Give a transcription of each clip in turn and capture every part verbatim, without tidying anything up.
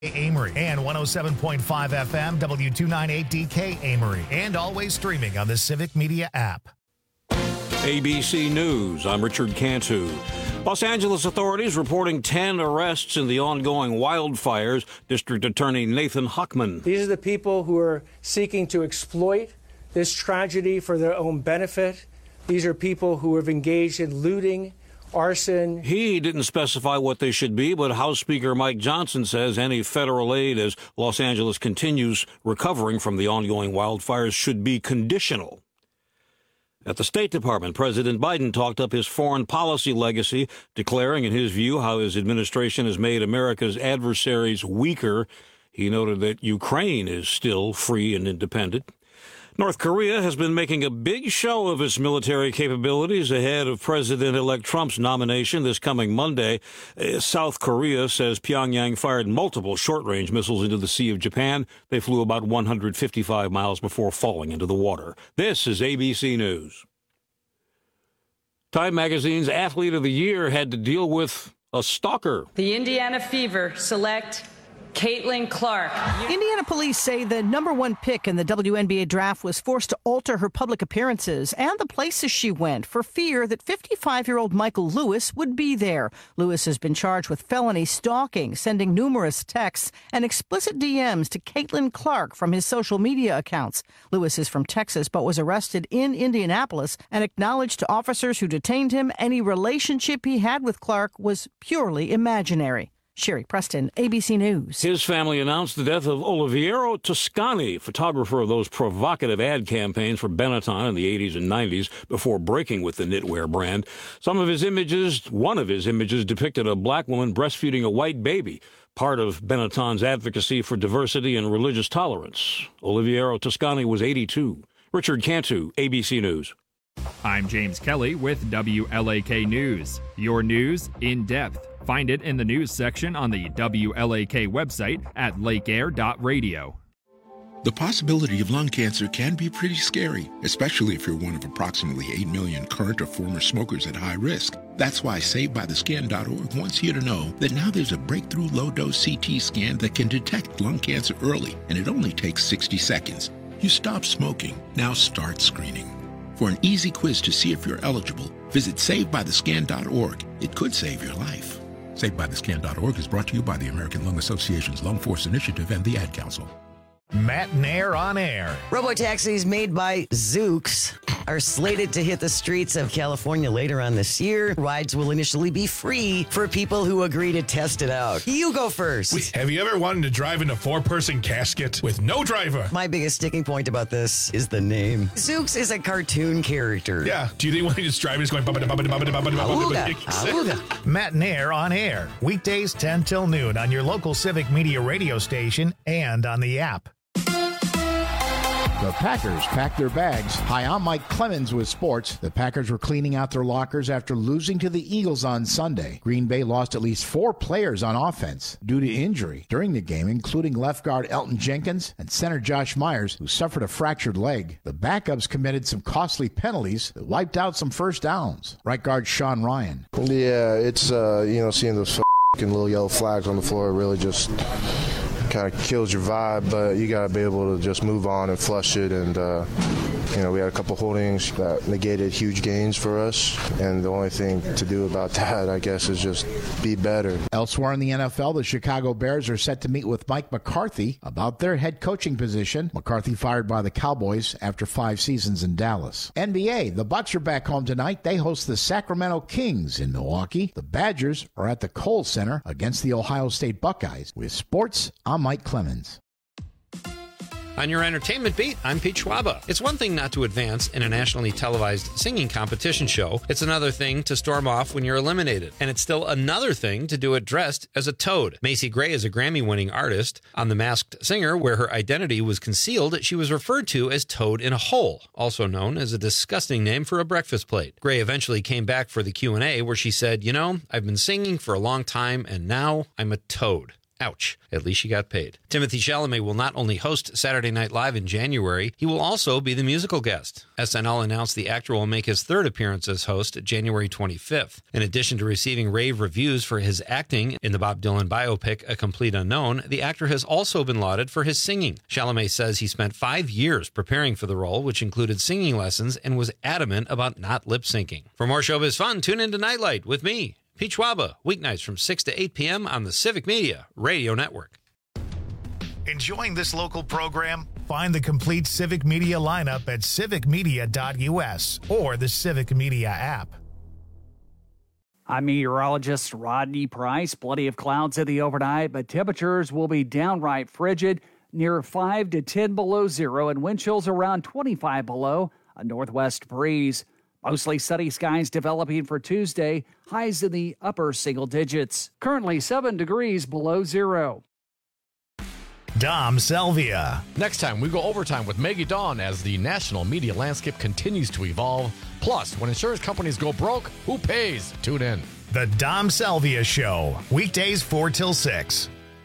Amory and one oh seven point five F M, W two ninety-eight D K Amory, and always streaming on the Civic Media app. A B C News, I'm Richard Cantu. Los Angeles authorities reporting ten arrests in the ongoing wildfires. District Attorney Nathan Hochman. These are the people who are seeking to exploit this tragedy for their own benefit. These are people who have engaged in looting, arson. He didn't specify what they should be, but House Speaker Mike Johnson says any federal aid as Los Angeles continues recovering from the ongoing wildfires should be conditional. At the State Department, President Biden talked up his foreign policy legacy, declaring, in his view, how his administration has made America's adversaries weaker. He noted that Ukraine is still free and independent. North Korea has been making a big show of its military capabilities ahead of President-elect Trump's nomination this coming Monday. Uh, South Korea says Pyongyang fired multiple short-range missiles into the Sea of Japan. They flew about one hundred fifty-five miles before falling into the water. This is A B C News. Time Magazine's Athlete of the Year had to deal with a stalker. The Indiana Fever select Caitlin Clark. Indiana police say the number one pick in the W N B A draft was forced to alter her public appearances and the places she went for fear that fifty-five-year-old Michael Lewis would be there. Lewis has been charged with felony stalking, sending numerous texts and explicit D Ms to Caitlin Clark from his social media accounts. Lewis is from Texas but was arrested in Indianapolis and acknowledged to officers who detained him any relationship he had with Clark was purely imaginary. Sherry Preston, A B C News. His family announced the death of Oliviero Toscani, photographer of those provocative ad campaigns for Benetton in the eighties and nineties before breaking with the knitwear brand. Some of his images, one of his images depicted a black woman breastfeeding a white baby, part of Benetton's advocacy for diversity and religious tolerance. Oliviero Toscani was eighty-two. Richard Cantu, A B C News. I'm James Kelly with W L A K News. Your news in depth. Find it in the news section on the W L A K website at lake air dot radio. The possibility of lung cancer can be pretty scary, especially if you're one of approximately eight million current or former smokers at high risk. That's why Saved By The Scan dot org wants you to know that now there's a breakthrough low-dose C T scan that can detect lung cancer early, and it only takes sixty seconds. You stop smoking, now start screening. For an easy quiz to see if you're eligible, visit Saved By The Scan dot org. It could save your life. Saved By The Scan dot org is brought to you by the American Lung Association's Lung Force Initiative and the Ad Council. Matt Nair on air. Robotaxis made by Zoox are slated to hit the streets of California later on this year. Rides will initially be free for people who agree to test it out. You go first. Wait, have you ever wanted to drive in a four-person casket with no driver? My biggest sticking point about this is the name. Zoox is a cartoon character. Yeah. Do you think when he's driving, he's going... Awooga, awooga. Matt Nair on air. Weekdays ten till noon on your local Civic Media radio station and on the app. The Packers packed their bags. Hi, I'm Mike Clemens with sports. The Packers were cleaning out their lockers after losing to the Eagles on Sunday. Green Bay lost at least four players on offense due to injury during the game, including left guard Elton Jenkins and center Josh Myers, who suffered a fractured leg. The backups committed some costly penalties that wiped out some first downs. Right guard Sean Ryan. Yeah, it's, uh, you know, seeing those f***ing little yellow flags on the floor really just kind of kills your vibe, but you got to be able to just move on and flush it. And, uh, you know, we had a couple holdings that negated huge gains for us. And the only thing to do about that, I guess, is just be better. Elsewhere in the N F L, the Chicago Bears are set to meet with Mike McCarthy about their head coaching position. McCarthy fired by the Cowboys after five seasons in Dallas. N B A, the Bucks are back home tonight. They host the Sacramento Kings in Milwaukee. The Badgers are at the Kohl Center against the Ohio State Buckeyes. With sports, I'm Mike Clemens. On your entertainment beat, I'm Pete Schwaba. It's one thing not to advance in a nationally televised singing competition show. It's another thing to storm off when you're eliminated. And it's still another thing to do it dressed as a toad. Macy Gray is a Grammy-winning artist. On The Masked Singer, where her identity was concealed, she was referred to as Toad in a Hole, also known as a disgusting name for a breakfast plate. Gray eventually came back for the Q and A, where she said, you know, I've been singing for a long time, and now I'm a toad. Ouch. At least she got paid. Timothée Chalamet will not only host Saturday Night Live in January, he will also be the musical guest. S N L announced the actor will make his third appearance as host January twenty-fifth. In addition to receiving rave reviews for his acting in the Bob Dylan biopic A Complete Unknown, the actor has also been lauded for his singing. Chalamet says he spent five years preparing for the role, which included singing lessons, and was adamant about not lip-syncing. For more showbiz fun, tune in to Nightlight with me, Pete Schwaba, weeknights from six to eight p.m. on the Civic Media Radio Network. Enjoying this local program? Find the complete Civic Media lineup at civic media dot u s or the Civic Media app. I'm meteorologist Rodney Price. Plenty of clouds in the overnight, but temperatures will be downright frigid, near five to ten below zero, and wind chills around twenty-five below, a northwest breeze. Mostly sunny skies developing for Tuesday, highs in the upper single digits. Currently seven degrees below zero. Dom Selvia. Next time, we go overtime with Maggie Dawn as the national media landscape continues to evolve. Plus, when insurance companies go broke, who pays? Tune in. The Dom Selvia Show, weekdays four till six.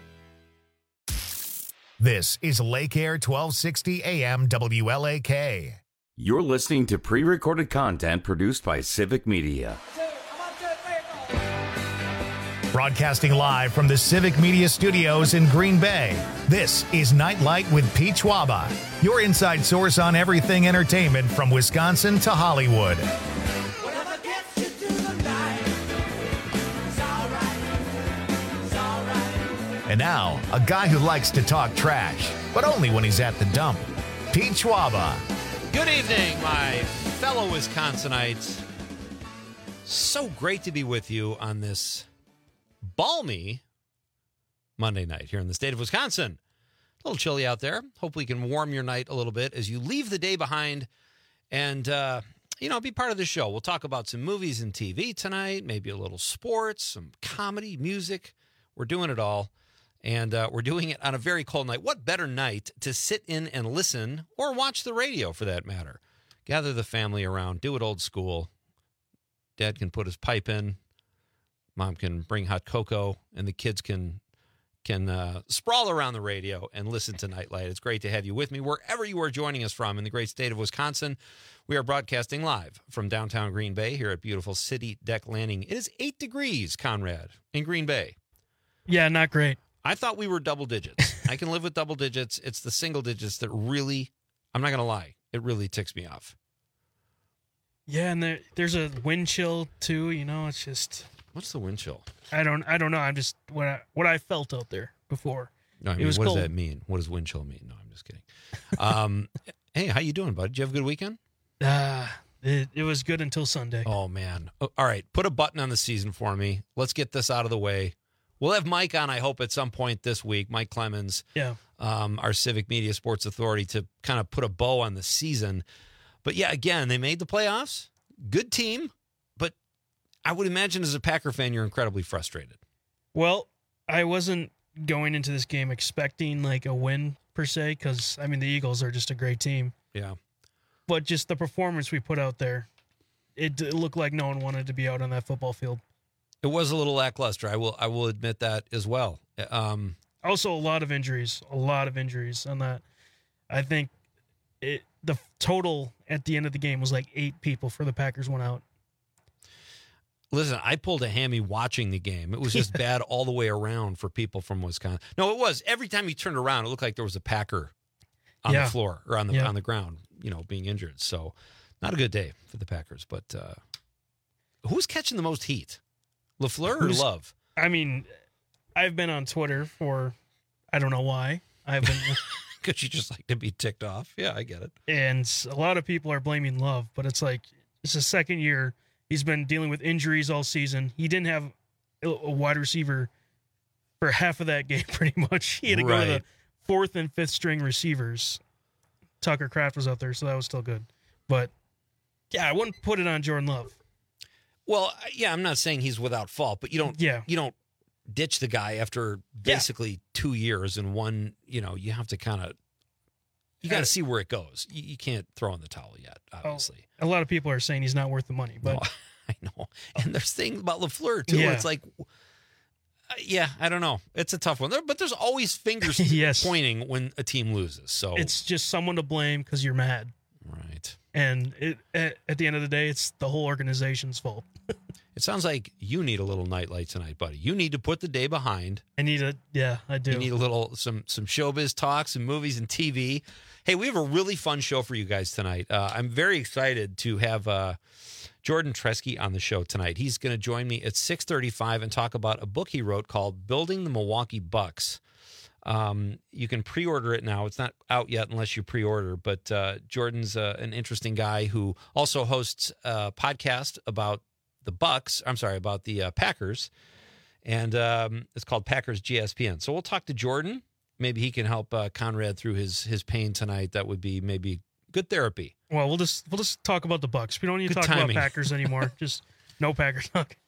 This is Lake Air twelve sixty A M W L A K. You're listening to pre-recorded content produced by Civic Media. Broadcasting live from the Civic Media Studios in Green Bay, this is Nightlight with Pete Schwaba, your inside source on everything entertainment from Wisconsin to Hollywood. And now, a guy who likes to talk trash, but only when he's at the dump, Pete Schwaba. Good evening, my fellow Wisconsinites. So great to be with you on this balmy Monday night here in the state of Wisconsin. A little chilly out there. Hope we can warm your night a little bit as you leave the day behind and, uh, you know, be part of the show. We'll talk about some movies and T V tonight, maybe a little sports, some comedy, music. We're doing it all. And uh, we're doing it on a very cold night. What better night to sit in and listen or watch the radio, for that matter? Gather the family around, do it old school. Dad can put his pipe in. Mom can bring hot cocoa, and the kids can can uh, sprawl around the radio and listen to Nightlight. It's great to have you with me wherever you are joining us from in the great state of Wisconsin. We are broadcasting live from downtown Green Bay here at beautiful City Deck Landing. It is eight degrees, Conrad, in Green Bay. Yeah, not great. I thought we were double digits. I can live with double digits. It's the single digits that really, I'm not going to lie, it really ticks me off. Yeah, and there, there's a wind chill too. You know, it's just. What's the wind chill? I don't. I don't know. I'm just what I what I felt out there before. No, I mean, it was what cold. does that mean? What does wind chill mean? No, I'm just kidding. Um, hey, how you doing, bud? Did you have a good weekend? Uh, it, it was good until Sunday. Oh man! Oh, all right, put a button on the season for me. Let's get this out of the way. We'll have Mike on, I hope, at some point this week. Mike Clemens, yeah, um, our Civic Media Sports Authority, to kind of put a bow on the season. But yeah, again, they made the playoffs. Good team, but I would imagine as a Packer fan, you're incredibly frustrated. Well, I wasn't going into this game expecting like a win per se, because I mean the Eagles are just a great team. Yeah, but just the performance we put out there, it, it looked like no one wanted to be out on that football field. It was a little lackluster. I will I will admit that as well. Um, also, a lot of injuries, a lot of injuries on that. I think it the total at the end of the game was like eight people for the Packers went out. Listen, I pulled a hammy watching the game. It was just bad all the way around for people from Wisconsin. No, it was. Every time you turned around, it looked like there was a Packer on yeah. the floor or on the yeah. on the ground, you know, being injured. So, not a good day for the Packers. But uh, who's catching the most heat? LaFleur or Love? I mean, I've been on Twitter for, I don't know why. I've been because you just like to be ticked off. Yeah, I get it. And a lot of people are blaming Love, but it's like it's the second year he's been dealing with injuries all season. He didn't have a wide receiver for half of that game, pretty much. He had to right. go to the fourth and fifth string receivers. Tucker Kraft was out there, so that was still good. But yeah, I wouldn't put it on Jordan Love. Well, yeah, I'm not saying he's without fault, but you don't yeah. you don't ditch the guy after basically yeah. two years and one, you know, you have to kind of, you got to see where it goes. You, you can't throw in the towel yet, obviously. Oh, a lot of people are saying he's not worth the money, but no, I know. And there's things about LaFleur too. Yeah. It's like, Uh, yeah, I don't know. It's a tough one. There, but there's always fingers yes. pointing when a team loses. So it's just someone to blame because you're mad. Right. And it, at, at the end of the day, it's the whole organization's fault. It sounds like you need a little nightlight tonight, buddy. You need to put the day behind. I need a, yeah, I do. You need a little, some some showbiz talk, some movies and T V. Hey, we have a really fun show for you guys tonight. Uh, I'm very excited to have uh, Jordan Treske on the show tonight. He's going to join me at six thirty-five and talk about a book he wrote called Building the Milwaukee Bucks. Um, you can pre-order it now. It's not out yet unless you pre-order, but uh, Jordan's uh, an interesting guy who also hosts a podcast about the Bucks. I'm sorry, about the uh, Packers, and um, it's called Packers G S P N. So we'll talk to Jordan. Maybe he can help uh, Conrad through his his pain tonight. That would be maybe good therapy. Well, we'll just we'll just talk about the Bucks. We don't need to Good talk timing. about Packers anymore. Just no Packers talk.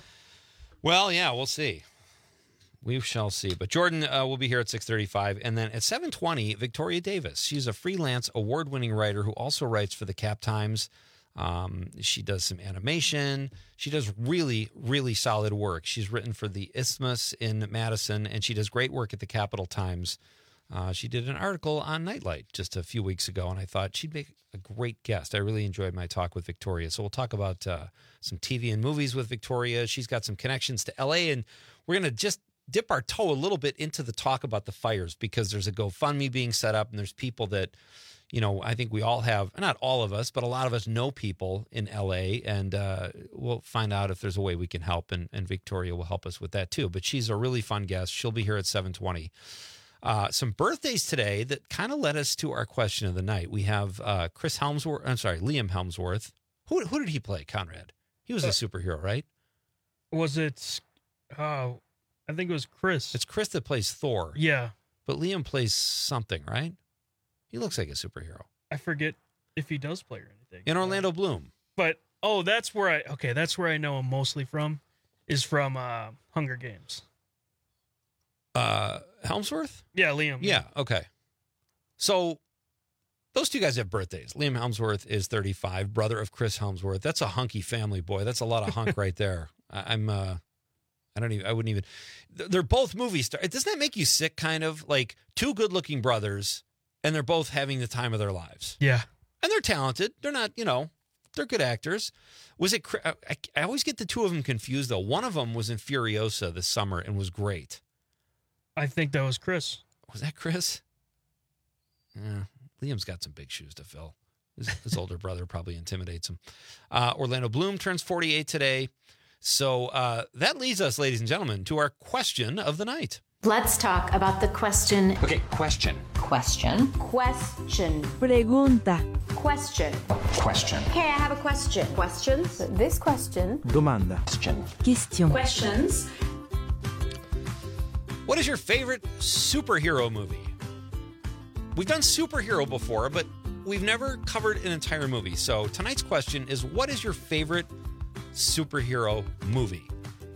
Well, yeah, we'll see. We shall see. But Jordan uh, will be here at six thirty-five. And then at seven twenty, Victoria Davis. She's a freelance award-winning writer who also writes for the Cap Times. Um, she does some animation. She does really, really solid work. She's written for the Isthmus in Madison, and she does great work at the Capital Times. Uh, she did an article on Nightlight just a few weeks ago, and I thought she'd make a great guest. I really enjoyed my talk with Victoria. So we'll talk about uh, some T V and movies with Victoria. She's got some connections to L A, and we're going to just dip our toe a little bit into the talk about the fires because there's a GoFundMe being set up, and there's people that, you know, I think we all have, not all of us, but a lot of us know people in L A, and uh, we'll find out if there's a way we can help, and, and Victoria will help us with that too. But she's a really fun guest. She'll be here at seven twenty. Uh, some birthdays today that kind of led us to our question of the night. We have uh, Chris Helmsworth. I'm sorry, Liam Helmsworth. Who who did he play, Conrad? He was a superhero, right? Was it? Oh, I think it was Chris. It's Chris that plays Thor. Yeah, but Liam plays something, right? He looks like a superhero. I forget if he does play or anything. In Orlando Bloom. But oh, that's where I okay. That's where I know him mostly from. Is from uh, Hunger Games. Uh, Helmsworth? Yeah, Liam. Yeah, okay. So those two guys have birthdays. Liam Helmsworth is thirty-five, brother of Chris Helmsworth. That's a hunky family, boy. That's a lot of hunk right there. I, I'm, uh, I don't even, I wouldn't even, they're both movie stars. Doesn't that make you sick, kind of? Like two good-looking brothers, and they're both having the time of their lives. Yeah. And they're talented. They're not, you know, they're good actors. Was it, I, I always get the two of them confused, though. One of them was in Furiosa this summer and was great. I think that was Chris. Was that Chris? Yeah, Liam's got some big shoes to fill. His, his older brother probably intimidates him. Uh, Orlando Bloom turns forty-eight today. So uh, that leads us, ladies and gentlemen, to our question of the night. Let's talk about the question. Okay, question. Question. Question. Pregunta. Question. Question. Okay, I have a question. Questions? This question. Domanda. Question. Question. Questions. What is your favorite superhero movie? We've done superhero before, but we've never covered an entire movie. So tonight's question is, what is your favorite superhero movie?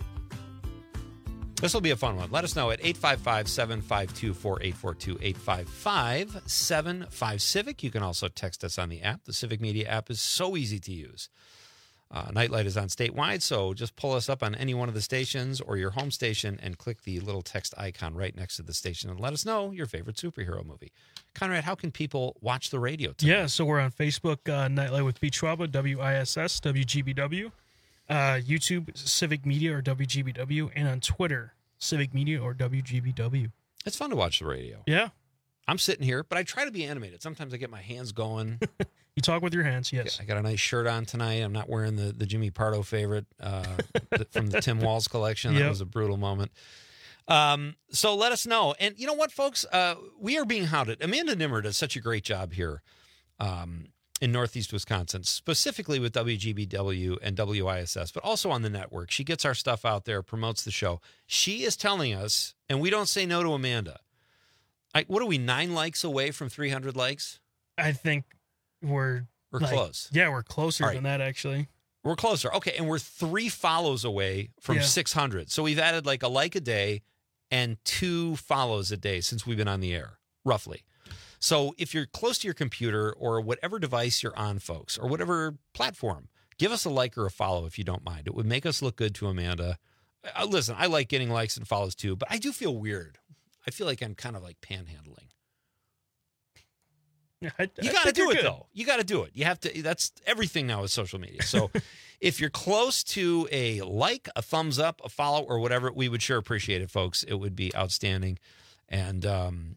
This will be a fun one. Let us know at eight five five, seven five two, four eight four two, eight five five, seven five Civic. You can also text us on the app. The Civic Media app is so easy to use. Uh, Nightlight is on statewide, so just pull us up on any one of the stations or your home station and click the little text icon right next to the station and let us know your favorite superhero movie. Conrad, how can people watch the radio tonight? Yeah, so we're on Facebook, uh, Nightlight with Pete Schwaba, W I S S, W G B W. Uh, YouTube, Civic Media or W G B W. And on Twitter, Civic Media or W G B W. It's fun to watch the radio. Yeah. I'm sitting here, but I try to be animated. Sometimes I get my hands going. You talk with your hands, yes. I got a nice shirt on tonight. I'm not wearing the, the Jimmy Pardo favorite uh, from the Tim Walz collection. That Yep. was a brutal moment. Um, so let us know. And you know what, folks? Uh, we are being hounded. Amanda Nimmer does such a great job here um, in Northeast Wisconsin, specifically with W G B W and W I S S, but also on the network. She gets our stuff out there, promotes the show. She is telling us, and we don't say no to Amanda. I, what are we, nine likes away from three hundred likes? I think we're... We're like, close. Yeah, we're closer All right. than that, actually. We're closer. Okay, and we're three follows away from Yeah. six hundred. So we've added like a like a day and two follows a day since we've been on the air, roughly. So if you're close to your computer or whatever device you're on, folks, or whatever platform, give us a like or a follow if you don't mind. It would make us look good to Amanda. uh, listen, I like getting likes and follows too, but I do feel weird. I feel like I'm kind of like panhandling. I, you I got to think do you're it good. though. You got to do it. You have to. That's everything now is social media. So if you're close to a like, a thumbs up, a follow, or whatever, we would sure appreciate it, folks. It would be outstanding. And um,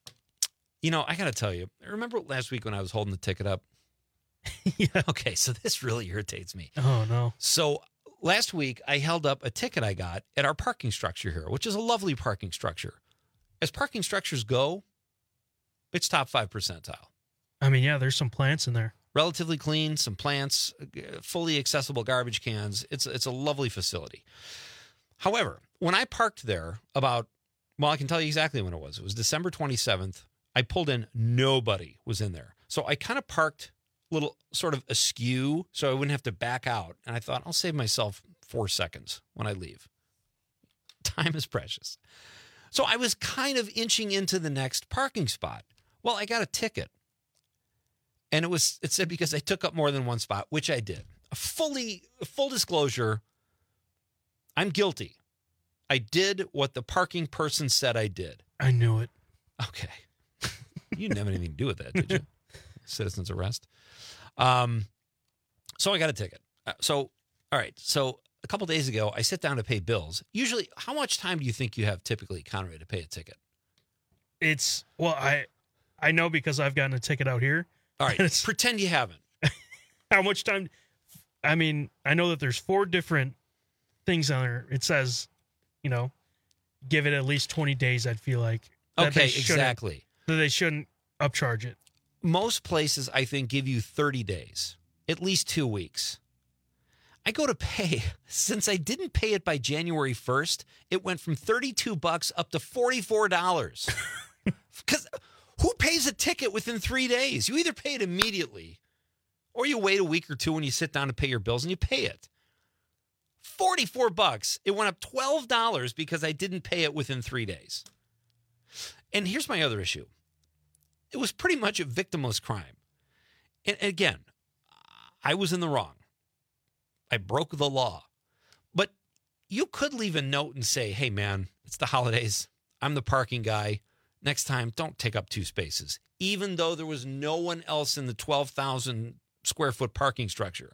you know, I got to tell you, remember last week when I was holding the ticket up? Yeah. Okay, so this really irritates me. Oh no. So last week I held up a ticket I got at our parking structure here, which is a lovely parking structure. As parking structures go, it's top five percentile. I mean, yeah, there's some plants in there. Relatively clean, some plants, fully accessible garbage cans. It's it's a lovely facility. However, when I parked there about, well, I can tell you exactly when it was. It was December twenty-seventh. I pulled in, nobody was in there. So I kind of parked a little sort of askew so I wouldn't have to back out. And I thought, I'll save myself four seconds when I leave. Time is precious. So I was kind of inching into the next parking spot. Well, I got a ticket. And it was it said because I took up more than one spot, which I did. A fully full disclosure, I'm guilty. I did what the parking person said I did. I knew it. Okay. You didn't have anything to do with that, did you? Citizen's arrest. Um, so I got a ticket. Uh, so, all right. So a couple days ago, I sit down to pay bills. Usually, how much time do you think you have typically, Conrad, to pay a ticket? It's, well, I I know because I've gotten a ticket out here. All right. Pretend you haven't. How much time? I mean, I know that there's four different things on there. It says, you know, give it at least twenty days, I'd feel like. That Okay, they shouldn't- exactly. That they shouldn't upcharge it. Most places, I think, give you thirty days, at least two weeks. I go to pay. Since I didn't pay it by January first, it went from thirty-two bucks up to forty-four dollars. Because who pays a ticket within three days? You either pay it immediately or you wait a week or two when you sit down to pay your bills and you pay it. forty-four bucks. It went up twelve dollars because I didn't pay it within three days. And here's my other issue. It was pretty much a victimless crime. And again, I was in the wrong. I broke the law. But you could leave a note and say, hey, man, it's the holidays. I'm the parking guy. Next time, don't take up two spaces. Even though there was no one else in the twelve thousand square foot parking structure.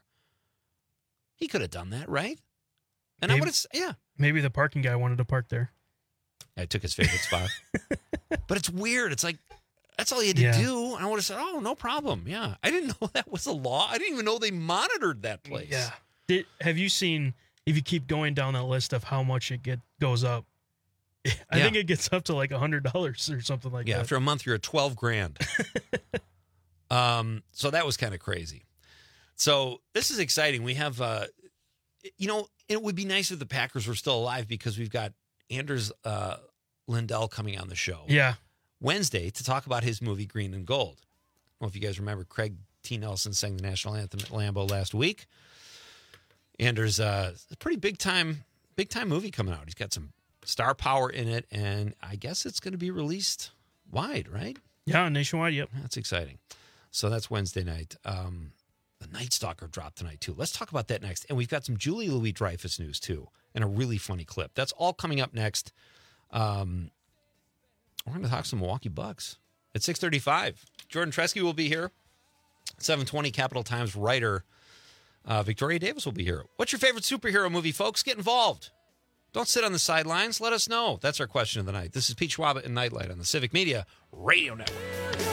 He could have done that, right? And maybe, I would have, yeah. Maybe the parking guy wanted to park there. I took his favorite spot. But it's weird. It's like, that's all you had to Yeah. do. And I would have said, oh, no problem. Yeah. I didn't know that was a law. I didn't even know they monitored that place. Yeah. Did, have you seen, if you keep going down that list of how much it get goes up, I Yeah. think it gets up to like one hundred dollars or something like Yeah. that. After a month, you're at twelve grand. um, so that was kind of crazy. So this is exciting. We have, uh, you know, it would be nice if the Packers were still alive because we've got Anders uh, Lindell coming on the show. Yeah. Wednesday to talk about his movie Green and Gold. I don't know if you guys remember Craig T. Nelson sang the national anthem at Lambeau last week. Anders, uh, a pretty big time, big time movie coming out. He's got some star power in it, and I guess it's going to be released wide, right? Yeah, nationwide. Yep. That's exciting. So that's Wednesday night. Um, the Night Stalker dropped tonight too. Let's talk about that next. And we've got some Julie Louis-Dreyfus news too, and a really funny clip. That's all coming up next. Um, we're going to talk some Milwaukee Bucks at six thirty-five. Jordan Tresky will be here. seven twenty Capital Times writer uh, Victoria Davis will be here. What's your favorite superhero movie, folks? Get involved. Don't sit on the sidelines. Let us know. That's our question of the night. This is Pete Schwab and Nightlight on the Civic Media Radio Network.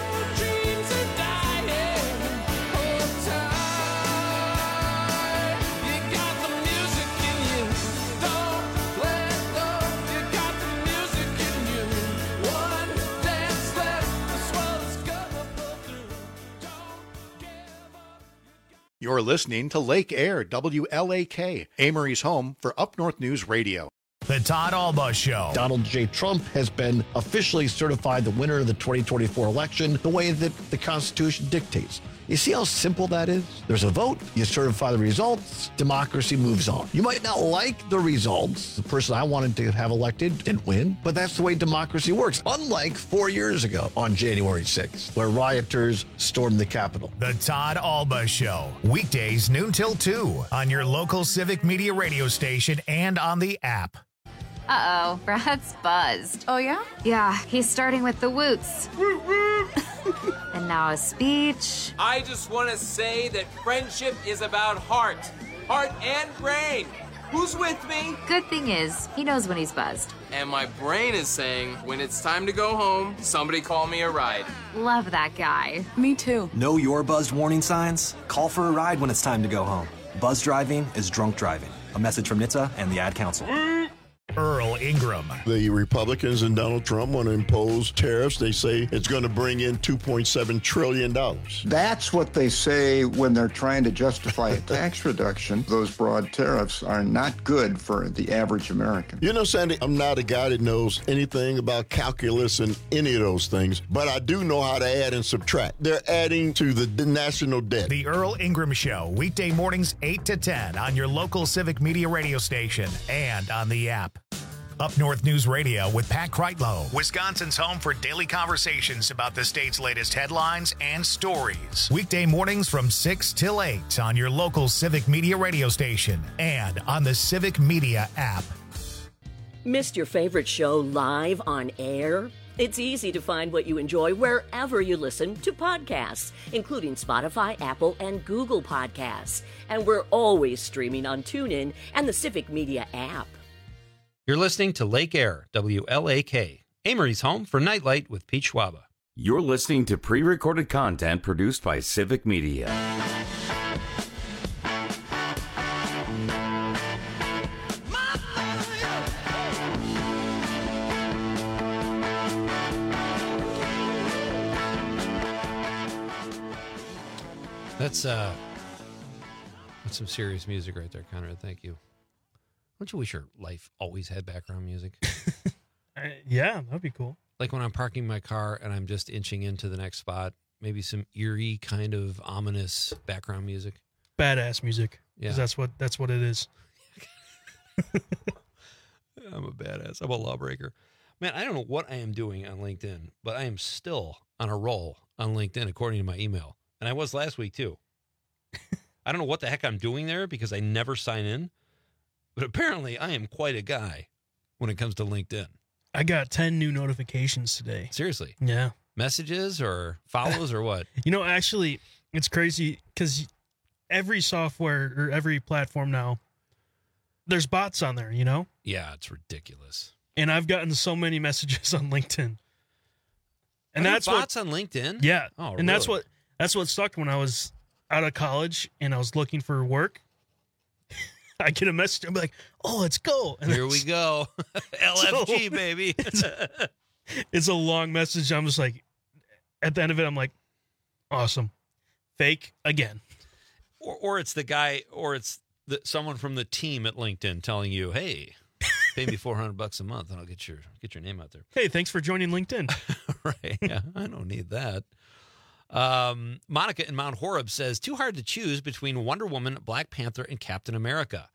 You're listening to Lake Air, W L A K, Amory's home for Up North News Radio. The Todd Alba Show. Donald J. Trump has been officially certified the winner of the twenty twenty-four election the way that the Constitution dictates. You see how simple that is? There's a vote, you certify the results, democracy moves on. You might not like the results. The person I wanted to have elected didn't win, but that's the way democracy works. Unlike four years ago on January sixth, where rioters stormed the Capitol. The Todd Alba Show, weekdays noon till two on your local Civic Media radio station and on the app. Uh-oh, Brad's buzzed. Oh, yeah? Yeah, he's starting with the woots. And now a speech. I just want to say that friendship is about heart. Heart and brain. Who's with me? Good thing is, he knows when he's buzzed. And my brain is saying, when it's time to go home, somebody call me a ride. Love that guy. Me too. Know your buzzed warning signs? Call for a ride when it's time to go home. Buzz driving is drunk driving. A message from N H T S A and the Ad Council. Earl Ingram. The Republicans and Donald Trump want to impose tariffs. They say it's going to bring in two point seven trillion dollars. That's what they say when they're trying to justify a tax reduction. Those broad tariffs are not good for the average American. You know, Sandy, I'm not a guy that knows anything about calculus and any of those things, but I do know how to add and subtract. They're adding to the national debt. The Earl Ingram Show, weekday mornings eight to ten on your local Civic Media radio station and on the app. Up North News Radio with Pat Kreitlow, Wisconsin's home for daily conversations about the state's latest headlines and stories. Weekday mornings from six till eight on your local Civic Media radio station and on the Civic Media app. Missed your favorite show live on air? It's easy to find what you enjoy wherever you listen to podcasts, including Spotify, Apple, and Google Podcasts. And we're always streaming on TuneIn and the Civic Media app. You're listening to Lake Air, W L A K, Amory's home for Nightlight with Pete Schwaba. You're listening to pre-recorded content produced by Civic Media. That's uh, that's some serious music right there, Conrad. Thank you. Don't you wish your life always had background music? uh, yeah, that'd be cool. Like when I'm parking my car and I'm just inching into the next spot, maybe some eerie kind of ominous background music. Badass music. Yeah, that's what that's what it is. I'm a badass. I'm a lawbreaker. Man, I don't know what I am doing on LinkedIn, but I am still on a roll on LinkedIn according to my email. And I was last week too. I don't know what the heck I'm doing there because I never sign in. But apparently, I am quite a guy when it comes to LinkedIn. I got ten new notifications today. Seriously? Yeah. Messages or follows or what? You know, actually, it's crazy because every software or every platform now, there's bots on there, you know? Yeah, it's ridiculous. And I've gotten so many messages on LinkedIn. And Are that's bots what, on LinkedIn? Yeah. Oh, and really? that's what that's what sucked when I was out of college and I was looking for work. I get a message. I'm like, oh, let's go. And Here we go. L F G, so, baby. it's, it's a long message. I'm just like, at the end of it, I'm like, awesome. Fake again. Or, or it's the guy, or it's the, someone from the team at LinkedIn telling you, hey, pay me four hundred bucks a month and I'll get your get your name out there. Hey, thanks for joining LinkedIn. Right. Yeah, I don't need that. Um, Monica in Mount Horeb says, too hard to choose between Wonder Woman, Black Panther, and Captain America.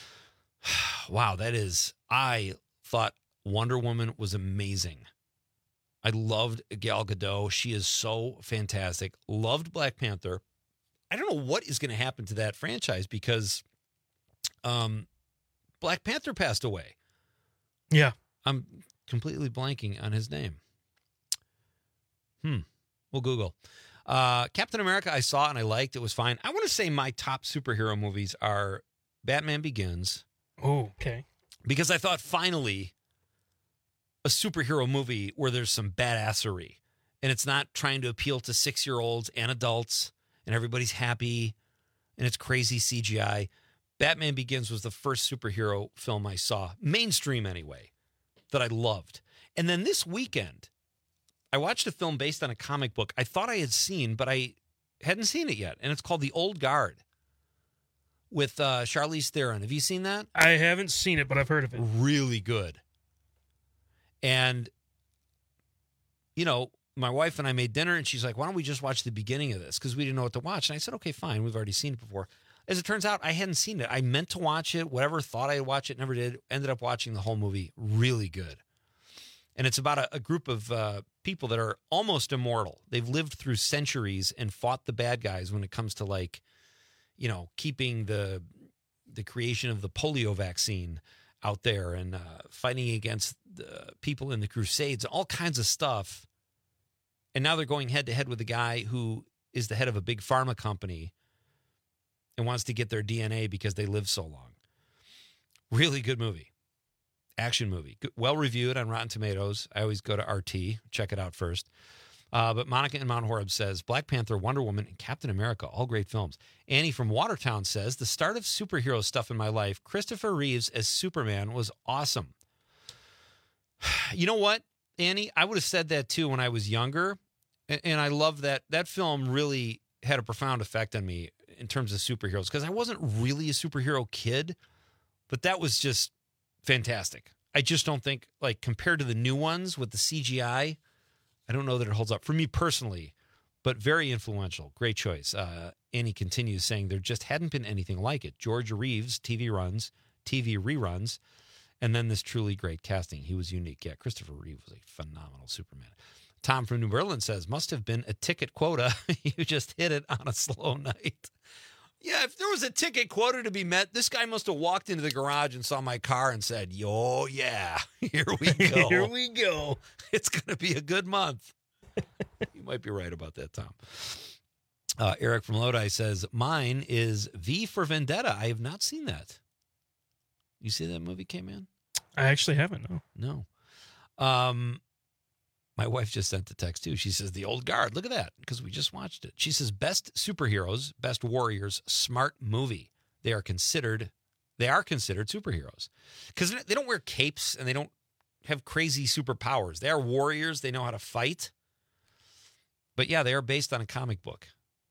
Wow, that is, I thought Wonder Woman was amazing. I loved Gal Gadot. She is so fantastic. Loved Black Panther. I don't know what is going to happen to that franchise because um, Black Panther passed away. Yeah. I'm completely blanking on his name. Hmm. We'll Google. Uh, Captain America I saw and I liked. It was fine. I want to say my top superhero movies are Batman Begins. Oh, okay. Because I thought finally a superhero movie where there's some badassery. And it's not trying to appeal to six-year-olds and adults and everybody's happy and it's crazy C G I. Batman Begins was the first superhero film I saw, mainstream anyway, that I loved. And then this weekend, I watched a film based on a comic book I thought I had seen, but I hadn't seen it yet. And it's called The Old Guard with uh, Charlize Theron. Have you seen that? I haven't seen it, but I've heard of it. Really good. And, you know, my wife and I made dinner, and she's like, why don't we just watch the beginning of this? Because we didn't know what to watch. And I said, okay, fine. We've already seen it before. As it turns out, I hadn't seen it. I meant to watch it. Whatever thought I'd watch it, never did. Ended up watching the whole movie. Really good. And it's about a, a group of uh, people that are almost immortal. They've lived through centuries and fought the bad guys when it comes to, like, you know, keeping the the creation of the polio vaccine out there and uh, fighting against the people in the Crusades, all kinds of stuff. And now they're going head to head with a guy who is the head of a big pharma company and wants to get their D N A because they lived so long. Really good movie. Action movie. Good, well reviewed on Rotten Tomatoes. I always go to R T, check it out first. Uh, but Monica in Mount Horeb says, Black Panther, Wonder Woman, and Captain America, all great films. Annie from Watertown says, the start of superhero stuff in my life, Christopher Reeves as Superman was awesome. You know what, Annie? I would have said that too when I was younger. And, and I love that. That film really had a profound effect on me in terms of superheroes, because I wasn't really a superhero kid, but that was just fantastic. I just don't think, like, compared to the new ones with the C G I, I don't know that it holds up for me personally, but very influential. Great choice. Uh, Annie continues saying there just hadn't been anything like it. George Reeves, T V runs, T V reruns, and then this truly great casting. He was unique. Yeah, Christopher Reeve was a phenomenal Superman. Tom from New Berlin says, must have been a ticket quota. You just hit it on a slow night. Yeah, if there was a ticket quota to be met, this guy must have walked into the garage and saw my car and said, yo, yeah, here we go. Here we go. It's going to be a good month. You might be right about that, Tom. Uh, Eric from Lodi says, mine is V for Vendetta. I have not seen that. You see that movie came in? I actually haven't, no. No. Um, my wife just sent the text, too. She says, The Old Guard. Look at that, because we just watched it. She says, best superheroes, best warriors, smart movie. They are considered, they are considered superheroes. Because they don't wear capes and they don't have crazy superpowers. They are warriors. They know how to fight. But yeah, they are based on a comic book.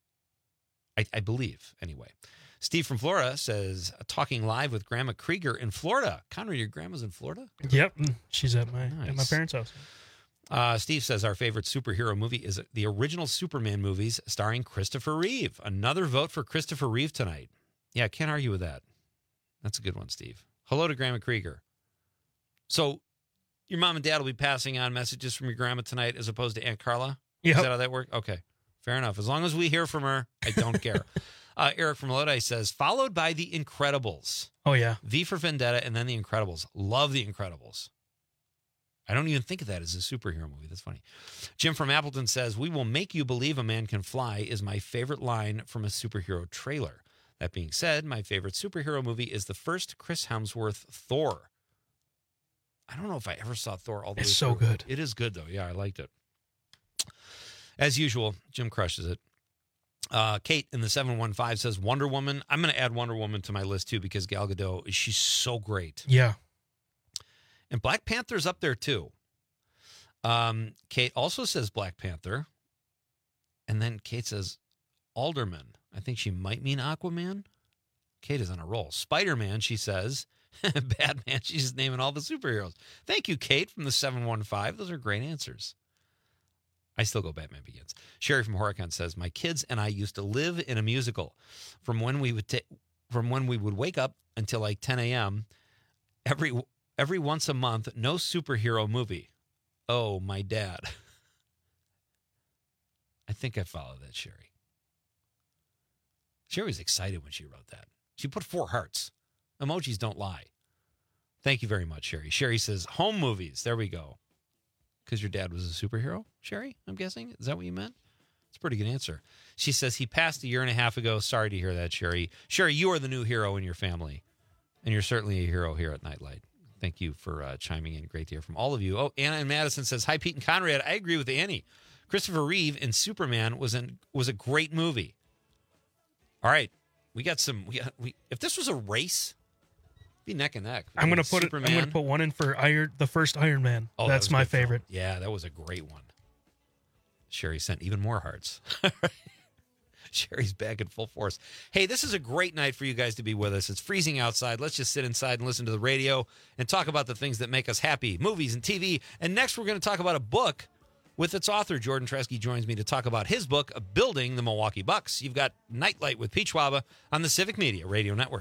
I, I believe, anyway. Steve from Florida says, talking live with Grandma Krieger in Florida. Conrad, your grandma's in Florida? Yep. She's at my Nice. at my parents' house. Uh, Steve says our favorite superhero movie is the original Superman movies starring Christopher Reeve. Another vote for Christopher Reeve tonight. Yeah, I can't argue with that. That's a good one, Steve. Hello to Grandma Krieger. So your mom and dad will be passing on messages from your grandma tonight as opposed to Aunt Carla? Yep. Is that how that works? Okay, fair enough. As long as we hear from her, I don't care. Uh, Eric from Lodi says, followed by The Incredibles. Oh, yeah. V for Vendetta and then The Incredibles. Love The Incredibles. I don't even think of that as a superhero movie. That's funny. Jim from Appleton says, we will make you believe a man can fly is my favorite line from a superhero trailer. That being said, my favorite superhero movie is the first Chris Hemsworth Thor. I don't know if I ever saw Thor all the It's way so through. good. It is good, though. Yeah, I liked it. As usual, Jim crushes it. Uh, Kate in the seven one five says, Wonder Woman. I'm going to add Wonder Woman to my list, too, because Gal Gadot, she's so great. Yeah. And Black Panther's up there, too. Um, Kate also says Black Panther. And then Kate says Alderman. I think she might mean Aquaman. Kate is on a roll. Spider-Man, she says. Batman, she's naming all the superheroes. Thank you, Kate, from the seven one five. Those are great answers. I still go Batman Begins. Sherry from Horicon says, my kids and I used to live in a musical. From when we would ta- from when we would wake up until like ten a.m., every every once a month, no superhero movie. Oh, my dad. I think I follow that, Sherry. Sherry was excited when she wrote that. She put four hearts. Emojis don't lie. Thank you very much, Sherry. Sherry says, home movies. There we go. Because your dad was a superhero, Sherry, I'm guessing? Is that what you meant? It's a pretty good answer. She says, he passed a year and a half ago. Sorry to hear that, Sherry. Sherry, you are the new hero in your family. And you're certainly a hero here at Nightlight. Thank you for uh, chiming in. Great to hear from all of you. Oh, Anna in Madison says, hi, Pete and Conrad. I agree with Annie. Christopher Reeve in Superman was an, was a great movie. All right. We got some. We, got, we If this was a race, it'd be neck and neck. I'm gonna put Superman. it. I'm gonna put one in for Iron, the first Iron Man. Oh, that That's was my good film. favorite. Yeah, that was a great one. Sherry sent even more hearts. Sherry's back in full force. Hey, this is a great night for you guys to be with us. It's freezing outside. Let's just sit inside and listen to the radio and talk about the things that make us happy, movies and T V. And next, we're going to talk about a book with its author. Jordan Tresky joins me to talk about his book, Building the Milwaukee Bucks. You've got Nightlight with Pete Schwaba on the Civic Media Radio Network.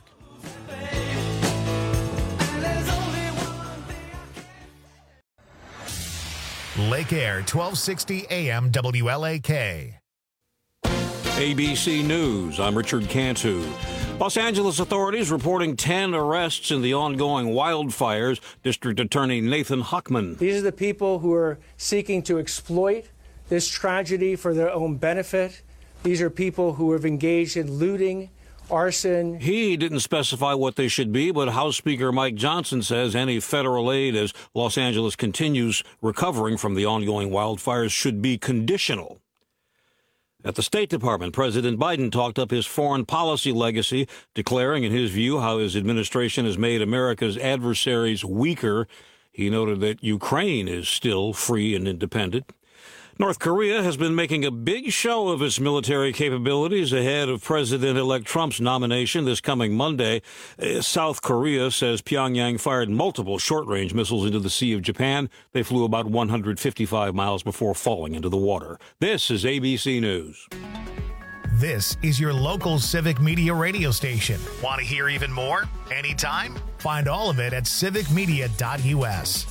Lake Air, twelve sixty A M W L A K. A B C News, I'm Richard Cantu. Los Angeles authorities reporting ten arrests in the ongoing wildfires. District Attorney Nathan Hochman. These are the people who are seeking to exploit this tragedy for their own benefit. These are people who have engaged in looting, arson. He didn't specify what they should be, but House Speaker Mike Johnson says any federal aid as Los Angeles continues recovering from the ongoing wildfires should be conditional. At the State Department, President Biden talked up his foreign policy legacy, declaring, in his view, how his administration has made America's adversaries weaker. He noted that Ukraine is still free and independent. North Korea has been making a big show of its military capabilities ahead of President-elect Trump's nomination this coming Monday. Uh, South Korea says Pyongyang fired multiple short-range missiles into the Sea of Japan. They flew about one hundred fifty-five miles before falling into the water. This is A B C News. This is your local Civic Media radio station. Want to hear even more? Anytime? Find all of it at civic media dot U S.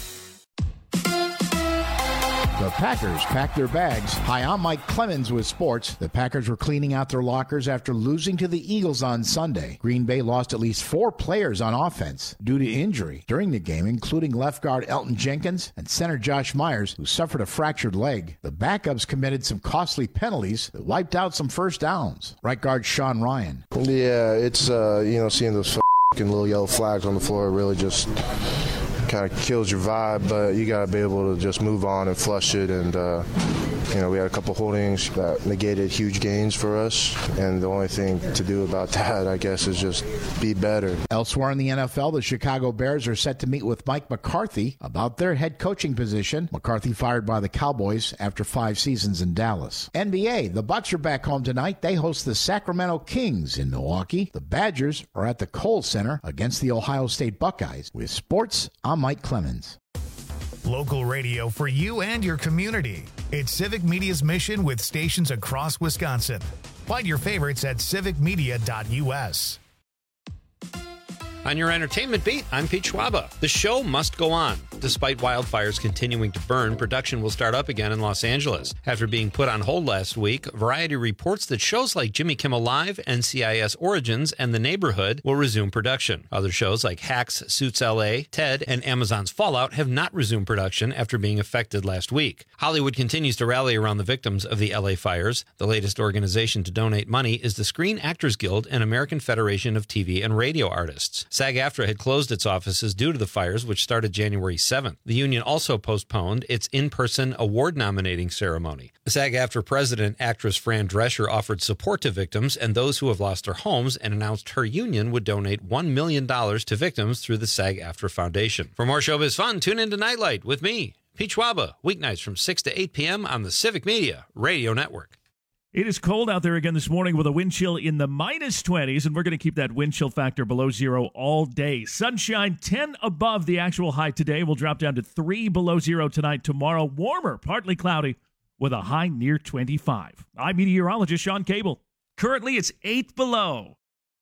The Packers packed their bags. Hi, I'm Mike Clemens with sports. The Packers were cleaning out their lockers after losing to the Eagles on Sunday. Green Bay lost at least four players on offense due to injury during the game, including left guard Elton Jenkins and center Josh Myers, who suffered a fractured leg. The backups committed some costly penalties that wiped out some first downs. Right guard Sean Ryan. Yeah, it's, uh, you know, seeing those f***ing little yellow flags on the floor really just kind of kills your vibe, but you got to be able to just move on and flush it. And, uh, you know, we had a couple holdings that negated huge gains for us. And the only thing to do about that, I guess, is just be better. Elsewhere in the N F L, the Chicago Bears are set to meet with Mike McCarthy about their head coaching position. McCarthy fired by the Cowboys after five seasons in Dallas. N B A, the Bucks are back home tonight. They host the Sacramento Kings in Milwaukee. The Badgers are at the Kohl Center against the Ohio State Buckeyes. With sports, I'm Mike Clemens. Local radio for you and your community. It's Civic Media's mission with stations across Wisconsin. Find your favorites at civic media dot U S. On your entertainment beat, I'm Pete Schwaba. The show must go on. Despite wildfires continuing to burn, production will start up again in Los Angeles. After being put on hold last week, Variety reports that shows like Jimmy Kimmel Live, N C I S Origins, and The Neighborhood will resume production. Other shows like Hacks, Suits L A, Ted, and Amazon's Fallout have not resumed production after being affected last week. Hollywood continues to rally around the victims of the L A fires. The latest organization to donate money is the Screen Actors Guild and American Federation of T V and Radio Artists. SAG-AFTRA had closed its offices due to the fires, which started January seventh. The union also postponed its in-person award nominating ceremony. SAG-AFTRA president, actress Fran Drescher, offered support to victims and those who have lost their homes and announced her union would donate one million dollars to victims through the SAG-AFTRA Foundation. For more showbiz fun, tune in to Nightlight with me, Pete Schwaba, weeknights from six to eight p.m. on the Civic Media Radio Network. It is cold out there again this morning with a wind chill in the minus twenties, and we're going to keep that wind chill factor below zero all day. Sunshine ten above the actual high today. We'll drop down to three below zero tonight. Tomorrow, warmer, partly cloudy with a high near twenty-five. I'm meteorologist Sean Cable. Currently, it's eight below.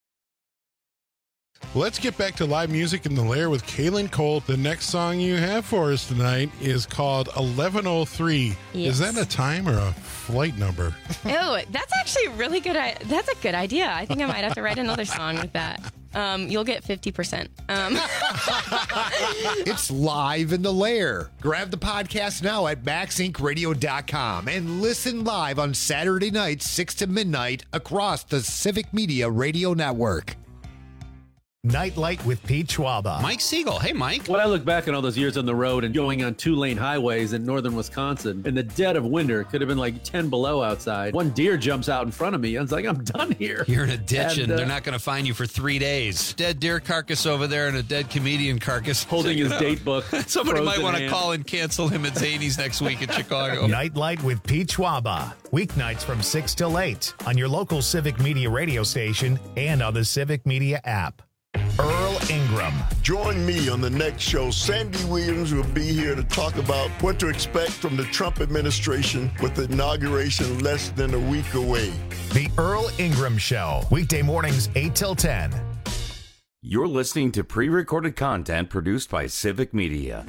Let's get back to live music in the Lair with Kaylin Cole. The next song you have for us tonight is called eleven oh three. Yes. Is that a time or a flight number? Oh, that's actually a really good. I- that's a good idea. I think I might have to write another song with that. Um, you'll get fifty percent. Um. It's live in the Lair. Grab the podcast now at max inc radio dot com and listen live on Saturday nights, six to midnight, across the Civic Media Radio Network. Nightlight with Pete Schwaba. Mike Siegel. Hey, Mike. When I look back on all those years on the road and going on two-lane highways in northern Wisconsin, in the dead of winter, it could have been like ten below outside. One deer jumps out in front of me. I was like, I'm done here. You're in a ditch, and, and uh, they're not going to find you for three days. Dead deer carcass over there and a dead comedian carcass. Holding his date book. Somebody might want to hand. call and cancel him at Zany's next week in Chicago. Nightlight with Pete Schwaba. Weeknights from six till eight on your local Civic Media radio station and on the Civic Media app. Earl Ingram. Join me on the next show. Sandy Williams will be here to talk about what to expect from the Trump administration with the inauguration less than a week away. The Earl Ingram Show, weekday mornings eight till ten. You're listening to pre-recorded content produced by Civic Media.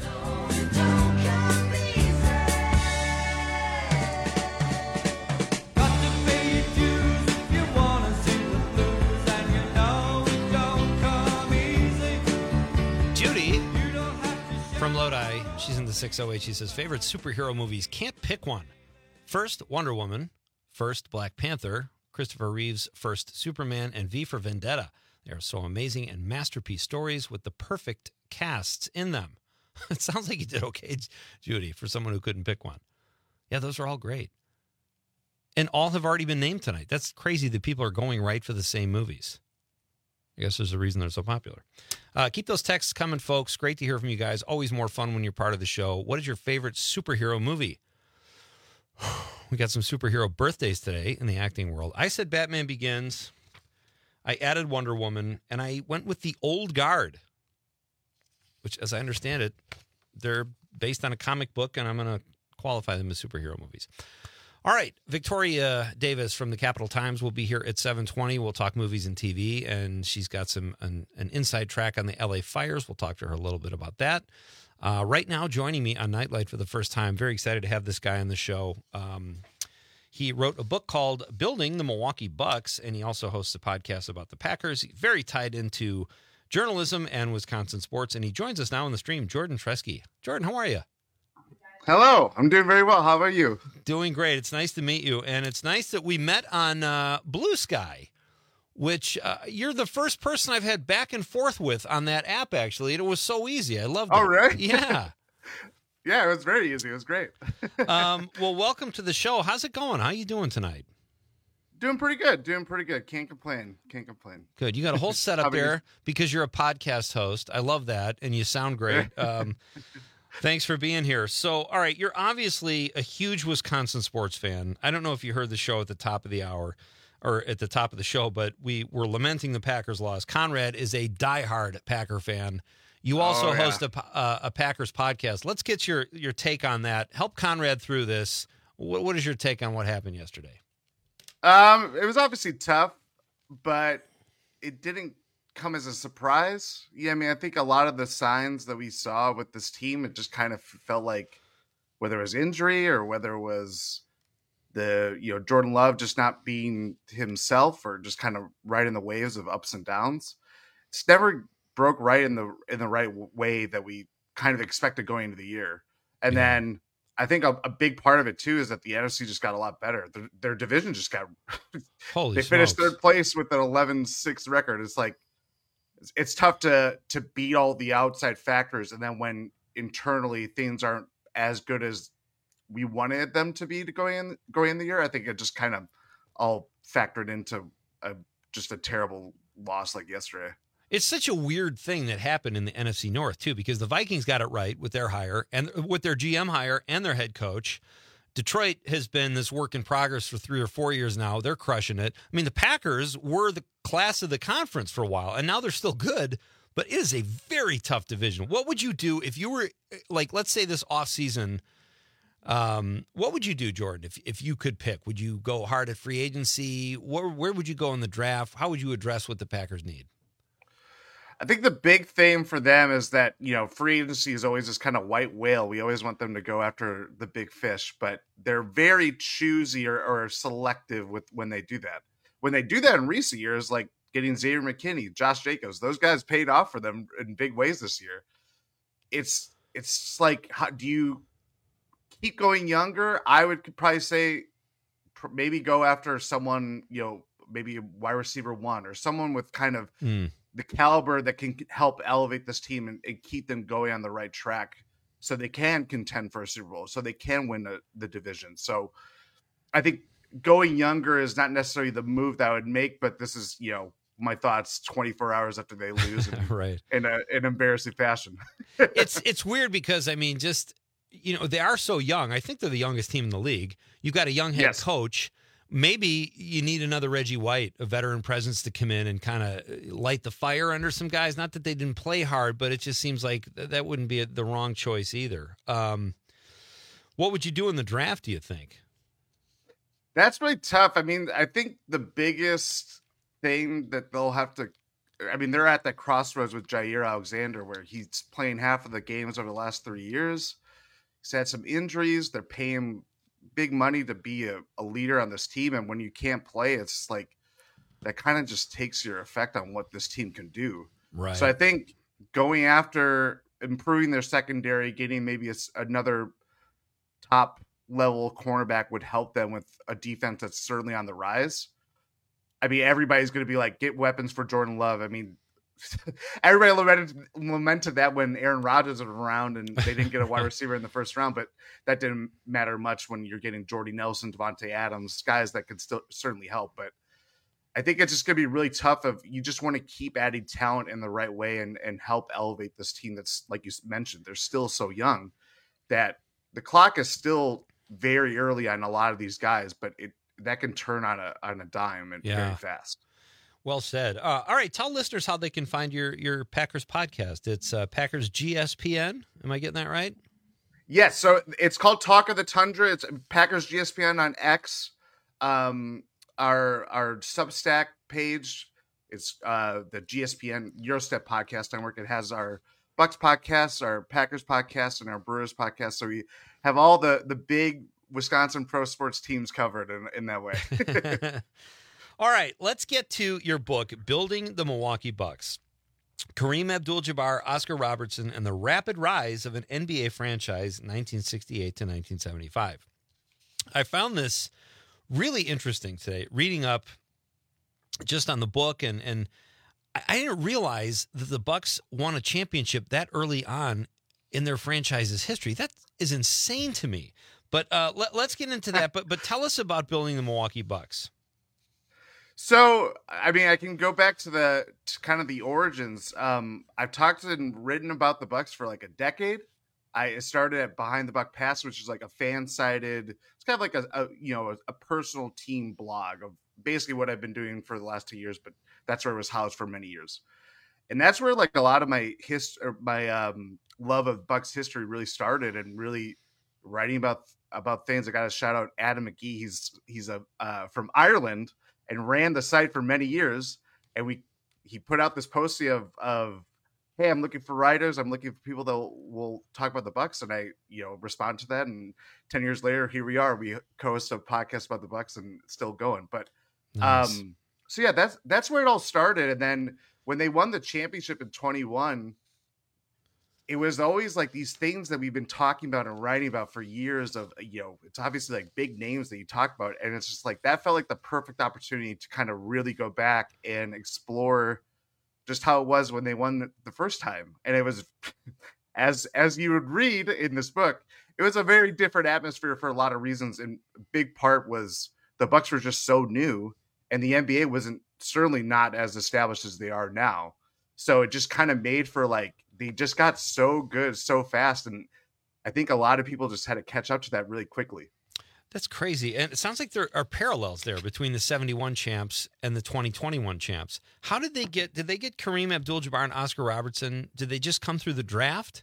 Judy from Lodi, she's in the six oh eight. She says, favorite superhero movies, can't pick one. First, Wonder Woman. First, Black Panther. Christopher Reeve's first Superman, and V for Vendetta. They are so amazing and masterpiece stories with the perfect casts in them. It sounds like you did okay, Judy, for someone who couldn't pick one. Yeah, those are all great. And all have already been named tonight. That's crazy that people are going right for the same movies. I guess there's a reason they're so popular. Uh, keep those texts coming, folks. Great to hear from you guys. Always more fun when you're part of the show. What is your favorite superhero movie? We got some superhero birthdays today in the acting world. I said Batman Begins. I added Wonder Woman, and I went with The Old Guard, which, as I understand it, they're based on a comic book, and I'm going to qualify them as superhero movies. All right, Victoria Davis from the Capital Times will be here at seven twenty. We'll talk movies and T V, and she's got some an, an inside track on the L A fires. We'll talk to her a little bit about that. Uh, right now, joining me on Nightlight for the first time, very excited to have this guy on the show. Um, he wrote a book called Building the Milwaukee Bucks, and he also hosts a podcast about the Packers. Very tied into journalism and Wisconsin sports, and he joins us now on the stream, Jordan Tresky. Jordan, how are you? Hello, I'm doing very well. How about you? Doing great. It's nice to meet you, and it's nice that we met on uh, Blue Sky, which uh, you're the first person I've had back and forth with on that app, actually. It was so easy. I loved it. Oh, really? Yeah. Yeah, it was very easy. It was great. um, well, welcome to the show. How's it going? How are you doing tonight? Doing pretty good. Doing pretty good. Can't complain. Can't complain. Good. You got a whole setup there because you're a podcast host. I love that, and you sound great. Um, thanks for being here. So, all right, you're obviously a huge Wisconsin sports fan. I don't know if you heard the show at the top of the hour or at the top of the show, but we were lamenting the Packers' loss. Conrad is a diehard Packer fan. You also oh, yeah. host a, uh, a Packers podcast. Let's get your, your take on that. Help Conrad through this. What, what is your take on what happened yesterday? Um, it was obviously tough, but it didn't come as a surprise. Yeah, I mean, I think a lot of the signs that we saw with this team, it just kind of felt like whether it was injury or whether it was the, you know, Jordan Love just not being himself or just kind of riding the waves of ups and downs. It's never broke right in the in the right way that we kind of expected going into the year. And yeah. then I think a, a big part of it too is that the N F C just got a lot better. Their, their division just got Holy they smokes. finished third place with an eleven six record. It's like it's, it's tough to to beat all the outside factors, and then when internally things aren't as good as we wanted them to be to going in going in the year, I think it just kind of all factored into a, just a terrible loss like yesterday. It's such a weird thing that happened in the N F C North, too, because the Vikings got it right with their hire and with their G M hire and their head coach. Detroit has been this work in progress for three or four years now. They're crushing it. I mean, the Packers were the class of the conference for a while, and now they're still good, but it is a very tough division. What would you do if you were, like, let's say this offseason, um, what would you do, Jordan, if, if you could pick? Would you go hard at free agency? Where, where would you go in the draft? How would you address what the Packers need? I think the big thing for them is that, you know, free agency is always this kind of white whale. We always want them to go after the big fish, but they're very choosy or, or selective with when they do that. When they do that in recent years, like getting Xavier McKinney, Josh Jacobs, those guys paid off for them in big ways this year. It's it's like, how, do you keep going younger? I would probably say maybe go after someone, you know, maybe a wide receiver one or someone with kind of mm. the caliber that can help elevate this team and, and keep them going on the right track so they can contend for a Super Bowl, so they can win the, the division. So I think going younger is not necessarily the move that I would make, but this is, you know, my thoughts twenty-four hours after they lose in, right. in a, an embarrassing fashion. it's, it's weird because, I mean, just, you know, they are so young. I think they're the youngest team in the league. You've got a young head yes. coach. maybe you need another Reggie White, a veteran presence to come in and kind of light the fire under some guys. Not that they didn't play hard, but it just seems like that wouldn't be a, the wrong choice either. Um, what would you do in the draft, do you think? That's really tough. I mean, I think the biggest thing that they'll have to, I mean, they're at that crossroads with Jair Alexander where he's playing half of the games over the last three years. He's had some injuries. They're paying big money to be a, a leader on this team. And when you can't play, it's like that kind of just takes your effect on what this team can do. Right. So I think going after improving their secondary, getting maybe a, another top level cornerback would help them with a defense that's certainly on the rise. I mean, everybody's going to be like, get weapons for Jordan Love. I mean, everybody lamented, lamented that when Aaron Rodgers was around and they didn't get a wide receiver in the first round, but that didn't matter much when you're getting Jordy Nelson, Devontae Adams, guys that could still certainly help. But I think it's just going to be really tough if you just want to keep adding talent in the right way and, and help elevate this team that's, like you mentioned, they're still so young that the clock is still very early on a lot of these guys, but it that can turn on a on a dime and Yeah. very fast. Well said. Uh, all right, tell listeners how they can find your your Packers podcast. It's uh, Packers G S P N. Am I getting that right? Yes, so it's called Talk of the Tundra. It's Packers G S P N on X. Um, our our Substack page is uh, the G S P N Eurostep Podcast Network. It has our Bucks podcast, our Packers podcast, and our Brewers podcast. So we have all the the big Wisconsin pro sports teams covered in, in that way. All right, let's get to your book, Building the Milwaukee Bucks. Kareem Abdul-Jabbar, Oscar Robertson, and the rapid rise of an N B A franchise, nineteen sixty-eight to nineteen seventy-five. I found this really interesting today, reading up just on the book, and and I didn't realize that the Bucks won a championship that early on in their franchise's history. That is insane to me. But uh, let, let's get into that. But but tell us about building the Milwaukee Bucks. So, I mean, I can go back to the to kind of the origins. Um, I've talked and written about the Bucks for like a decade. I started at Behind the Buck Pass, which is like a fan-sided, it's kind of like a, a you know, a, a personal team blog of basically what I've been doing for the last two years, but that's where it was housed for many years. And that's where like a lot of my hist or my um, love of Bucks history really started, and really writing about about things. I got to shout out Adam McGee. He's he's a uh, from Ireland and ran the site for many years. And we he put out this posting of of hey, I'm looking for writers. I'm looking for people that will, will talk about the Bucks, and I you know respond to that. And ten years later, here we are. We co-host a podcast about the Bucks and it's still going. But Nice. um, so yeah, that's that's where it all started. And then when they won the championship in twenty-one. It was always like these things that we've been talking about and writing about for years of, you know, it's obviously like big names that you talk about. And it's just like, that felt like the perfect opportunity to kind of really go back and explore just how it was when they won the first time. And it was, as, as you would read in this book, it was a very different atmosphere for a lot of reasons. And a big part was the Bucks were just so new, and the N B A wasn't certainly not as established as they are now. So it just kind of made for like, they just got so good so fast. And I think a lot of people just had to catch up to that really quickly. That's crazy. And it sounds like there are parallels there between the seventy-one champs and the twenty twenty-one champs. How did they get, did they get Kareem Abdul-Jabbar and Oscar Robertson? Did they just come through the draft?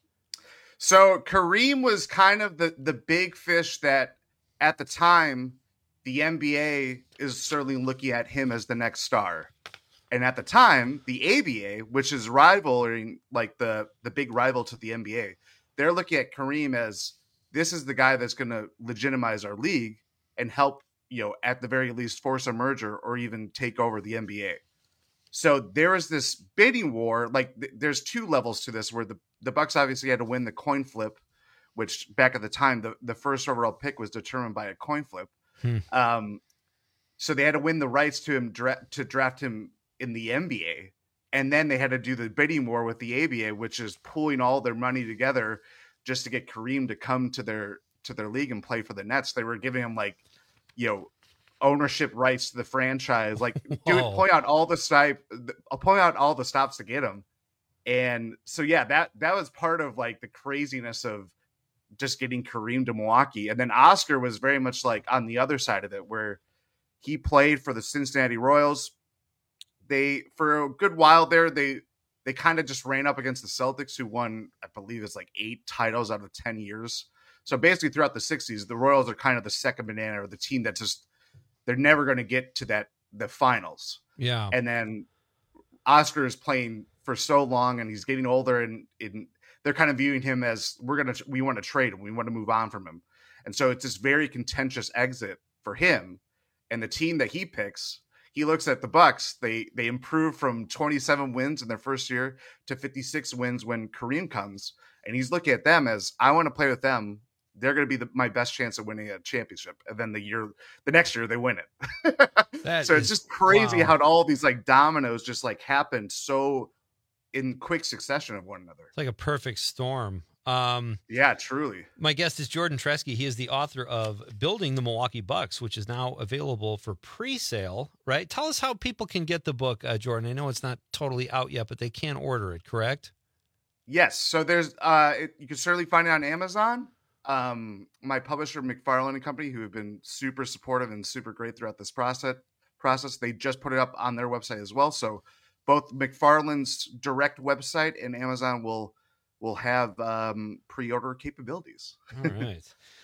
So Kareem was kind of the, the big fish that at the time, the N B A is certainly looking at him as the next star. And at the time, the A B A, which is rivaling, like the, the big rival to the N B A, they're looking at Kareem as, this is the guy that's going to legitimize our league and help, you know, at the very least force a merger or even take over the N B A. So there was this bidding war. Like th- there's two levels to this, where the, the Bucks obviously had to win the coin flip, which back at the time, the, the first overall pick was determined by a coin flip. Hmm. Um, so they had to win the rights to him dra- to draft him in the N B A. And then they had to do the bidding war with the A B A, which is pooling all their money together just to get Kareem to come to their, to their league and play for the Nets. They were giving him like, you know, ownership rights to the franchise, like doing, pulling out all the stop, pulling out all the stops to get him. And so, yeah, that, that was part of like the craziness of just getting Kareem to Milwaukee. And then Oscar was very much like on the other side of it, where He played for the Cincinnati Royals. They, for a good while there, they they kind of just ran up against the Celtics, who won, I believe it's like eight titles out of ten years. So basically throughout the sixties, the Royals are kind of the second banana, or the team that just, they're never going to get to that, the finals. Yeah. And then Oscar is playing for so long and he's getting older, and, and they're kind of viewing him as, we're going to, we want to trade him. We want to move on from him. And so it's this very contentious exit for him, and the team that he picks. He looks at the Bucks. They they improve from twenty-seven wins in their first year to fifty-six wins when Kareem comes, and he's looking at them as, I want to play with them. They're going to be the, my best chance of winning a championship. And then the year, the next year, they win it. So it's just crazy wow. how all these like dominoes just like happened so in quick succession of one another. It's like a perfect storm. Um, yeah, truly. My guest is Jordan Treske. He is the author of Building the Milwaukee Bucks, which is now available for pre-sale, right? Tell us how people can get the book, uh, Jordan. I know it's not totally out yet, but they can order it, correct? Yes. So there's, uh, it, you can certainly find it on Amazon. Um, my publisher, McFarland and Company, who have been super supportive and super great throughout this process, process, they just put it up on their website as well. So both McFarland's direct website and Amazon will will have um, pre-order capabilities. All right.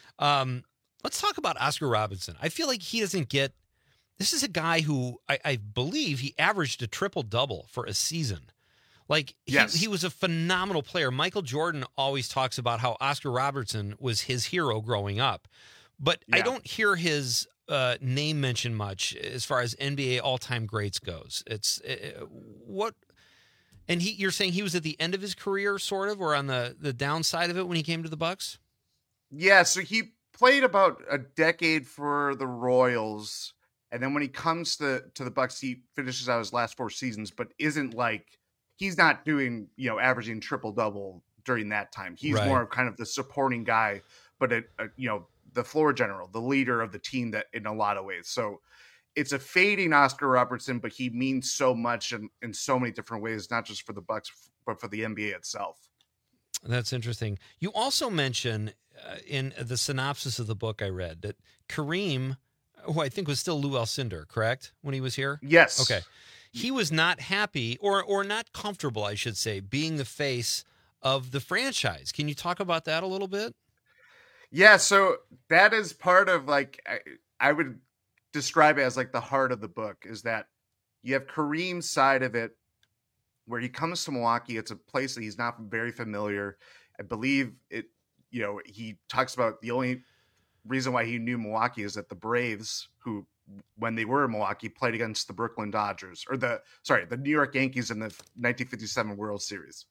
Um, let's talk about Oscar Robertson. I feel like he doesn't get, this is a guy who I, I believe he averaged a triple-double for a season. Like, he, yes. he was a phenomenal player. Michael Jordan always talks about how Oscar Robertson was his hero growing up. But yeah. I don't hear his uh, name mentioned much as far as N B A all-time greats goes. It's uh, what... And he, you're saying he was at the end of his career, sort of, or on the, the downside of it when he came to the Bucks? Yeah, so he played about a decade for the Royals, and then when he comes to, to the Bucks, he finishes out his last four seasons, but isn't like, he's not doing, you know, averaging triple-double during that time. He's right. more of kind of the supporting guy, but, a, a, you know, the floor general, the leader of the team that in a lot of ways. So it's a fading Oscar Robertson, but he means so much in, in so many different ways, not just for the Bucks, but for the N B A itself. That's interesting. You also mention uh, in the synopsis of the book I read that Kareem, who I think was still Lou Alcindor, correct, when he was here? Yes. Okay. He was not happy or or not comfortable, I should say, being the face of the franchise. Can you talk about that a little bit? Yeah, so that is part of like, I, I would describe it as like the heart of the book, is that you have Kareem's side of it where he comes to Milwaukee. It's a place that he's not very familiar. I believe it, you know, he talks about the only reason why he knew Milwaukee is that the Braves, who when they were in Milwaukee, played against the Brooklyn Dodgers or the, sorry, the New York Yankees in the nineteen fifty-seven World Series.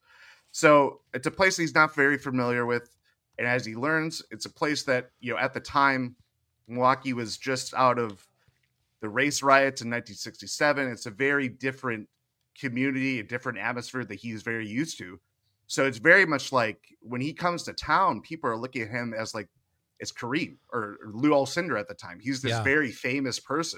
So it's a place that he's not very familiar with. And as he learns, it's a place that, you know, at the time, Milwaukee was just out of the race riots in nineteen sixty-seven. It's a very different community, a different atmosphere that he's very used to. So it's very much like when he comes to town, people are looking at him as like, it's Kareem or, or Lou Alcindor at the time. He's this Yeah. very famous person.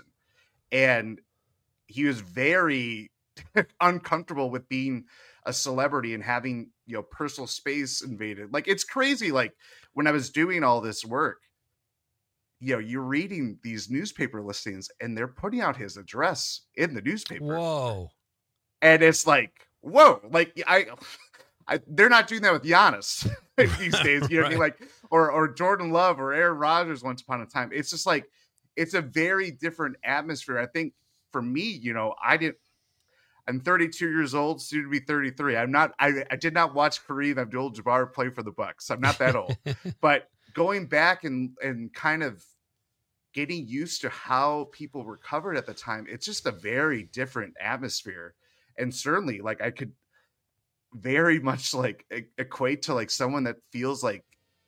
And he was very uncomfortable with being a celebrity and having, you know, personal space invaded. Like, it's crazy. Like, when I was doing all this work, you know, you're reading these newspaper listings and they're putting out his address in the newspaper. Whoa. And it's like, whoa, like I, I they're not doing that with Giannis these days. You know what I mean? Like, or, or Jordan Love or Aaron Rodgers once upon a time. It's just like, it's a very different atmosphere. I think for me, you know, I didn't, I'm thirty-two years old, soon to be thirty-three. I'm not, I, I did not watch Kareem Abdul-Jabbar play for the Bucks. I'm not that old, but going back and, and kind of getting used to how people were covered at the time, it's just a very different atmosphere. And certainly like I could very much like e- equate to like someone that feels like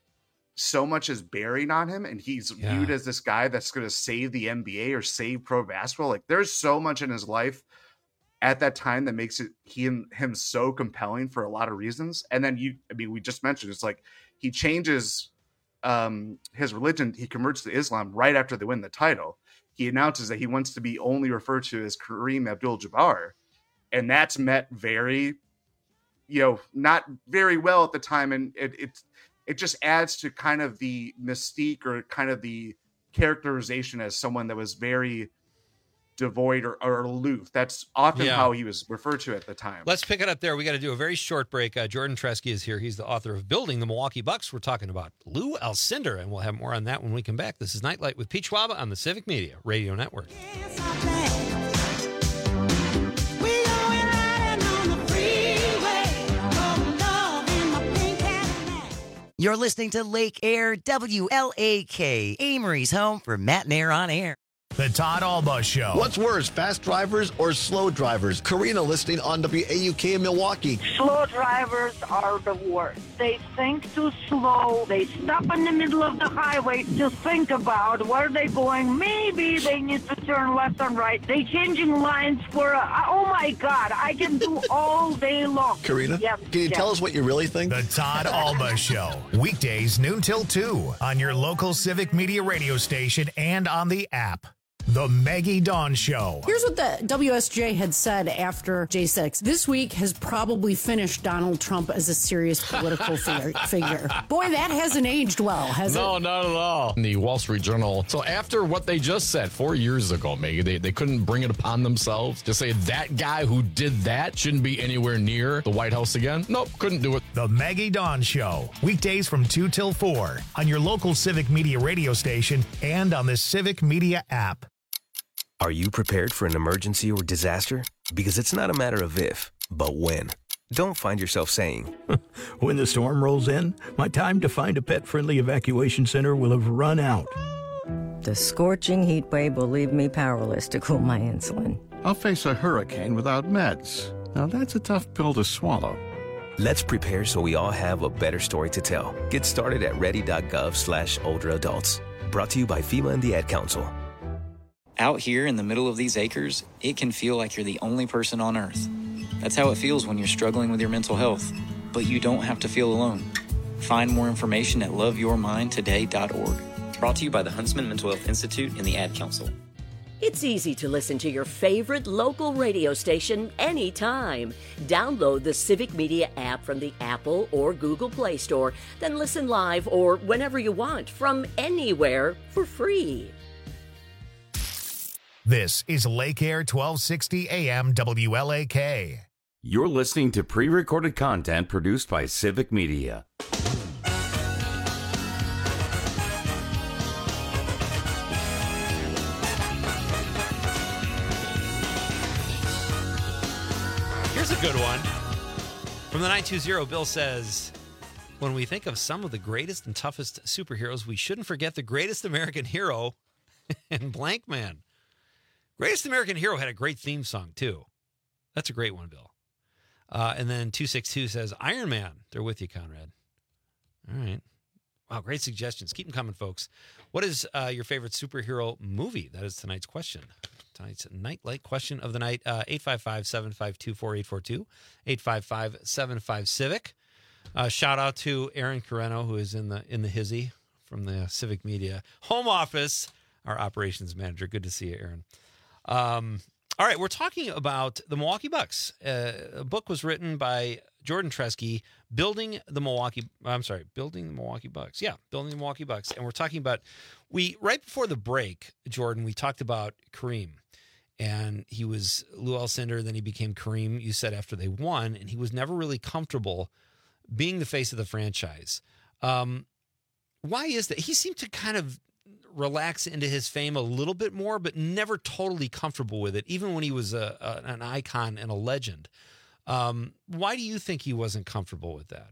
so much is bearing on him. And he's Yeah. viewed as this guy that's going to save the N B A or save pro basketball. Like there's so much in his life at that time that makes it him, him so compelling for a lot of reasons. And then you, I mean, we just mentioned, it's like he changes um, his religion. He converts to Islam right after they win the title. He announces that he wants to be only referred to as Kareem Abdul-Jabbar. And that's met very, you know, not very well at the time. And it, it, it just adds to kind of the mystique or kind of the characterization as someone that was very devoid or, or aloof. That's often Yeah. how he was referred to at the time. Let's pick it up there. We got to do a very short break. Uh, Jordan Tresky is here. He's the author of Building the Milwaukee Bucks. We're talking about Lou Alcindor, and we'll have more on that when we come back. This is Nightlight with Pete Schwaba on the Civic Media Radio Network. You're listening to Lake Air W L A K, Amory's home for Matt and Air on Air. The Todd Alba Show. What's worse, fast drivers or slow drivers? Karina listening on W A U K in Milwaukee. Slow drivers are the worst. They think too slow. They stop in the middle of the highway to think about where they're going. Maybe they need to turn left and right. They changing lines for, a, oh my God, I can do all day long. Karina, Yes, can you yes. tell us what you really think? The Todd Alba Show. Weekdays noon till two on your local Civic Media radio station and on the app. The Maggie Dawn Show. Here's what the W S J had said after J six. This week has probably finished Donald Trump as a serious political figure. figure. Boy, that hasn't aged well, has No, it? not at all. In the Wall Street Journal. So after what they just said four years ago, Maggie, they, they couldn't bring it upon themselves to say that guy who did that shouldn't be anywhere near the White House again. Nope, couldn't do it. The Maggie Dawn Show. Weekdays from two till four on your local Civic Media radio station and on the Civic Media app. Are you prepared for an emergency or disaster? Because it's not a matter of if, but when. Don't find yourself saying, When the storm rolls in, my time to find a pet-friendly evacuation center will have run out. The scorching heat wave will leave me powerless to cool my insulin. I'll face a hurricane without meds. Now that's a tough pill to swallow. let's prepare so we all have a better story to tell. Get started at ready.gov slash older adults. Brought to you by FEMA and the Ad Council. Out here in the middle of these acres, it can feel like you're the only person on Earth. That's how it feels when you're struggling with your mental health. But you don't have to feel alone. Find more information at love your mind today dot org. Brought to you by the Huntsman Mental Health Institute and the Ad Council. It's easy to listen to your favorite local radio station anytime. Download the Civic Media app from the Apple or Google Play Store, then listen live or whenever you want from anywhere for free. This is Lake Air twelve sixty A M W L A K. You're listening to pre-recorded content produced by Civic Media. Here's a good one. From the nine two zero, Bill says, when we think of some of the greatest and toughest superheroes, we shouldn't forget the greatest American hero and Blank Man. Greatest American Hero had a great theme song, too. That's a great one, Bill. Uh, and then two six two says, Iron Man. They're with you, Conrad. All right. Wow, great suggestions. Keep them coming, folks. What is uh, your favorite superhero movie? That is tonight's question. Tonight's Nightlight question of the night. Uh, eight five five, seven five two, four eight four two. eight five five, seven five, Civic. Uh, shout out to Aaron Carreno, who is in the in the hizzy from the Civic Media home office, our operations manager. Good to see you, Aaron. Um, all right, we're talking about the Milwaukee Bucks. Uh, a book was written by Jordan Tresky, Building the Milwaukee, I'm sorry, Building the Milwaukee Bucks. Yeah, Building the Milwaukee Bucks. And we're talking about, we right before the break, Jordan, we talked about Kareem. And he was Lou Alcindor, then he became Kareem, you said, after they won. And he was never really comfortable being the face of the franchise. Um, why is that? He seemed to kind of relax into his fame a little bit more, but never totally comfortable with it, even when he was a, a, an icon and a legend. Um, why do you think he wasn't comfortable with that?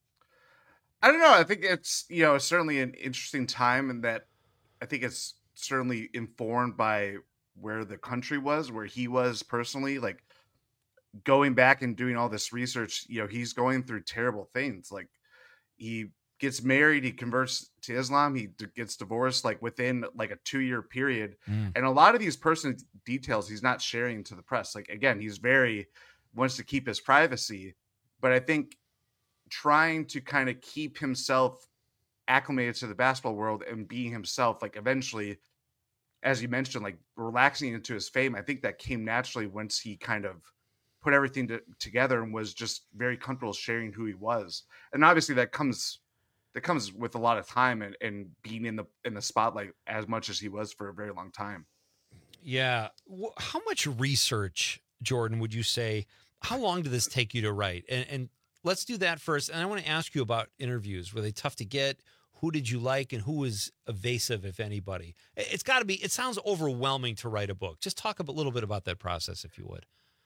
I don't know. I think it's, you know, certainly an interesting time, and that I think it's certainly informed by where the country was, where he was personally. Like, going back and doing all this research, you know, he's going through terrible things. Like, he gets married, he converts to Islam, he d- gets divorced like within like a two year period. Mm. And a lot of these personal details he's not sharing to the press. Like, again, he's very wants to keep his privacy, but I think trying to kind of keep himself acclimated to the basketball world and being himself, like eventually, as you mentioned, like relaxing into his fame, I think that came naturally once he kind of put everything to, together and was just very comfortable sharing who he was. And obviously that comes that comes with a lot of time and, and being in the in the spotlight as much as he was for a very long time. Yeah. How much research, Jordan, would you say, how long did this take you to write? And, and let's do that first. And I want to ask you about interviews. Were they tough to get? Who did you like, and who was evasive, if anybody? It's got to be, it sounds overwhelming to write a book. Just talk a little bit about that process, if you would.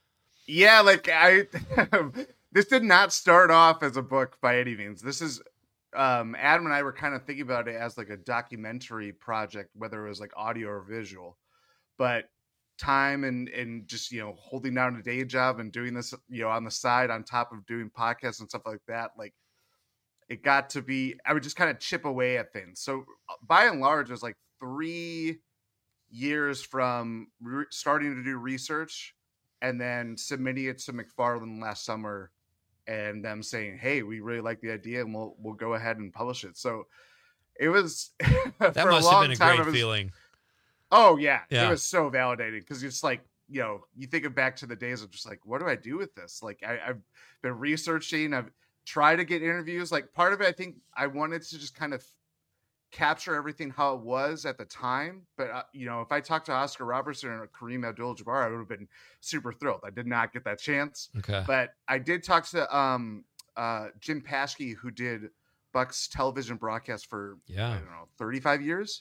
Yeah, like I, this did not start off as a book by any means. This is, um, Adam and I were kind of thinking about it as like a documentary project, whether it was like audio or visual, but time and, and just, you know, holding down a day job and doing this, you know, on the side on top of doing podcasts and stuff like that. Like, it got to be, I would just kind of chip away at things. So by and large, it was like three years from re- starting to do research and then submitting it to McFarland last summer and them saying, hey, we really like the idea and we'll, we'll go ahead and publish it. So it was, that for must a long have been a time, great it was, feeling. Oh yeah, yeah. It was so validating because it's like, you know, you think of back to the days of just like, what do I do with this? Like I, I've been researching, I've, try to get interviews. Like part of it, I think I wanted to just kind of capture everything how it was at the time. But uh, you know, if I talked to Oscar Robertson or Kareem Abdul-Jabbar, I would have been super thrilled. I did not get that chance. Okay. But I did talk to um, uh, Jim Paschke, who did Bucks television broadcast for yeah. I don't know thirty-five years,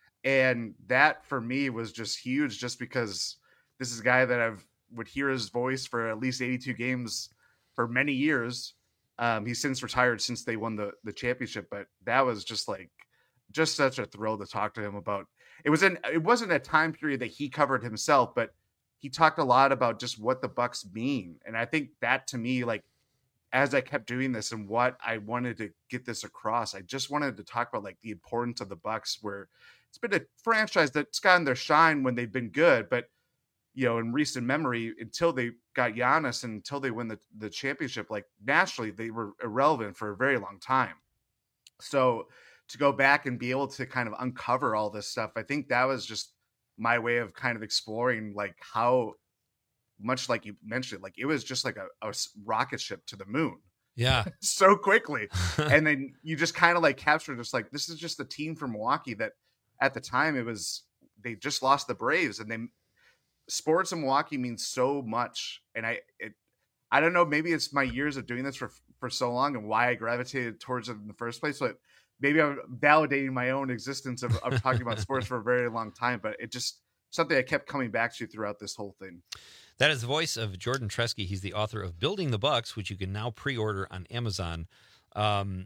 and that for me was just huge, just because this is a guy that I've would hear his voice for at least eighty-two games for many years. Um, he's since retired since they won the, the championship, but that was just like, just such a thrill to talk to him about. It was in, it wasn't a time period that he covered himself, but he talked a lot about just what the Bucks mean. And I think that to me, like, as I kept doing this and what I wanted to get this across, I just wanted to talk about like the importance of the Bucks, where it's been a franchise that's gotten their shine when they've been good, but you know, in recent memory, until they got Giannis and until they win the, the championship, like nationally, they were irrelevant for a very long time. So to go back and be able to kind of uncover all this stuff, I think that was just my way of kind of exploring like how much, like you mentioned, like it was just like a, a rocket ship to the moon. Yeah. So quickly. And then you just kind of like captured just like, this is just a team from Milwaukee that at the time it was, they just lost the Braves and they, sports in Milwaukee means so much. And I, it, I don't know, maybe it's my years of doing this for, for so long and why I gravitated towards it in the first place, but maybe I'm validating my own existence of, of talking about sports for a very long time, but it just something I kept coming back to throughout this whole thing. That is the voice of Jordan Treske. He's the author of Building the Bucks, which you can now pre-order on Amazon. Um,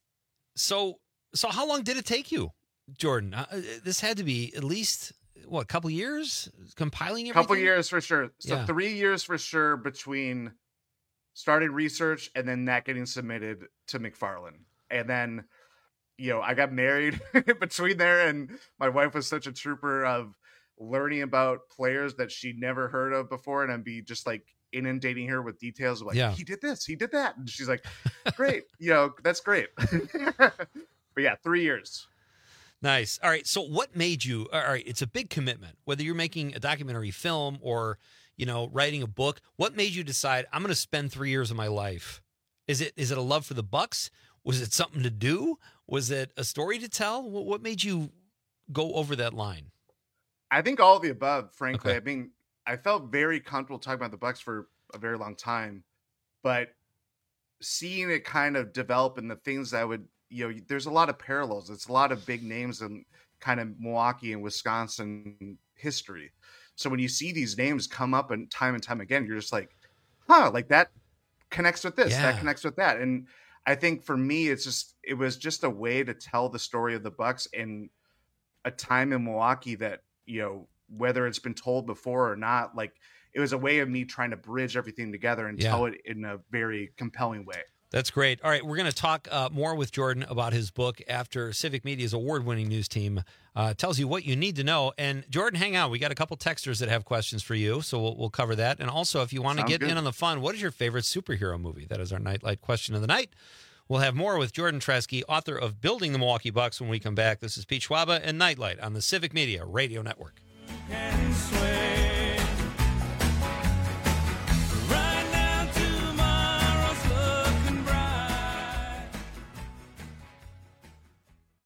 so, so how long did it take you, Jordan? Uh, this had to be at least what, a couple years compiling everything? Couple years for sure. So yeah. three years for sure between starting research and then that getting submitted to McFarland. And then, you know, I got married between there, and my wife was such a trooper of learning about players that she'd never heard of before. And I'd be just like inundating her with details of like, yeah. he did this, he did that. And she's like, great, you know, that's great. But yeah, three years. Nice. All right. So what made you, all right, it's a big commitment, whether you're making a documentary film or, you know, writing a book. What made you decide I'm going to spend three years of my life? Is it, is it a love for the Bucks? Was it something to do? Was it a story to tell? What, what made you go over that line? I think all of the above, frankly. Okay. I mean, I felt very comfortable talking about the Bucks for a very long time, but seeing it kind of develop and the things that would, you know, there's a lot of parallels. It's a lot of big names in kind of Milwaukee and Wisconsin history. So when you see these names come up and time and time again, you're just like, huh, like that connects with this, Yeah. that connects with that. And I think for me, it's just, it was just a way to tell the story of the Bucks in a time in Milwaukee that, you know, whether it's been told before or not, like it was a way of me trying to bridge everything together and Yeah. tell it in a very compelling way. That's great. All right, we're going to talk uh, more with Jordan about his book after Civic Media's award-winning news team uh, tells you what you need to know. And Jordan, hang on. We got a couple texters that have questions for you, so we'll, we'll cover that. And also, if you want to Sounds get good. in on the fun, what is your favorite superhero movie? That is our Nightlight question of the night. We'll have more with Jordan Treske, author of Building the Milwaukee Bucks, when we come back. This is Pete Schwaba and Nightlight on the Civic Media Radio Network.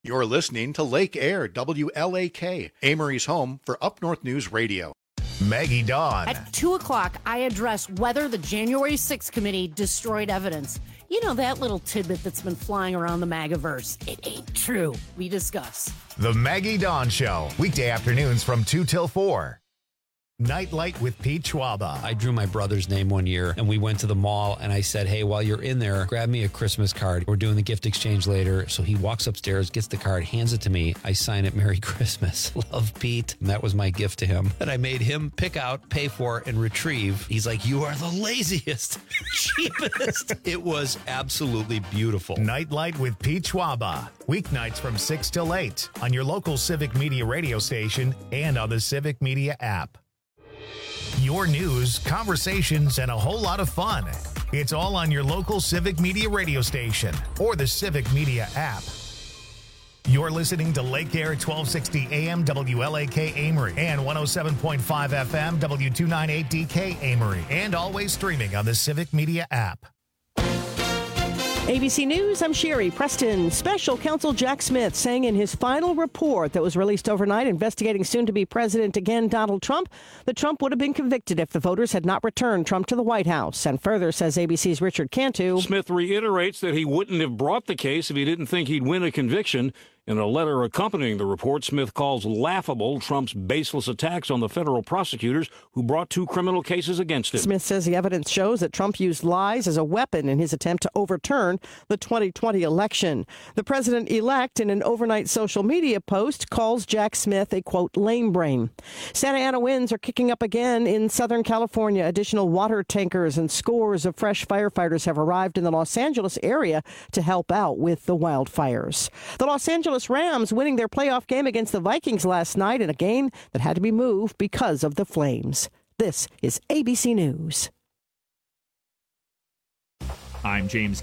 You're listening to Lake Air, W L A K, Amory's home for Up North News Radio. Maggie Dawn. At two o'clock, I address whether the January sixth committee destroyed evidence. You know, that little tidbit that's been flying around the MAGAverse. It ain't true. We discuss. The Maggie Dawn Show, weekday afternoons from two till four. Nightlight with Pete Schwaba. I drew my brother's name one year, and we went to the mall, and I said, hey, while you're in there, grab me a Christmas card. We're doing the gift exchange later. So he walks upstairs, gets the card, hands it to me. I sign it, Merry Christmas. Love, Pete. And that was my gift to him. And I made him pick out, pay for, and retrieve. He's like, you are the laziest, cheapest. It was absolutely beautiful. Nightlight with Pete Schwaba. Weeknights from six till eight on your local Civic Media radio station and on the Civic Media app. Your news, conversations, and a whole lot of fun. It's all on your local Civic Media radio station or the Civic Media app. You're listening to Lake Air twelve sixty A M W L A K Amory and one oh seven point five F M W two ninety-eight D K Amory, and always streaming on the Civic Media app. A B C News, I'm Sherry Preston. Special Counsel Jack Smith saying in his final report that was released overnight investigating soon-to-be president again Donald Trump that Trump would have been convicted if the voters had not returned Trump to the White House. And further, says A B C's Richard Cantu, Smith reiterates that he wouldn't have brought the case if he didn't think he'd win a conviction. In a letter accompanying the report, Smith calls laughable Trump's baseless attacks on the federal prosecutors who brought two criminal cases against him. Smith says the evidence shows that Trump used lies as a weapon in his attempt to overturn the twenty twenty election. The president-elect, in an overnight social media post, calls Jack Smith a, quote, lame brain. Santa Ana winds are kicking up again in Southern California. Additional water tankers and scores of fresh firefighters have arrived in the Los Angeles area to help out with the wildfires. The Los Angeles Rams winning their playoff game against the Vikings last night in a game that had to be moved because of the flames. This is A B C News. I'm James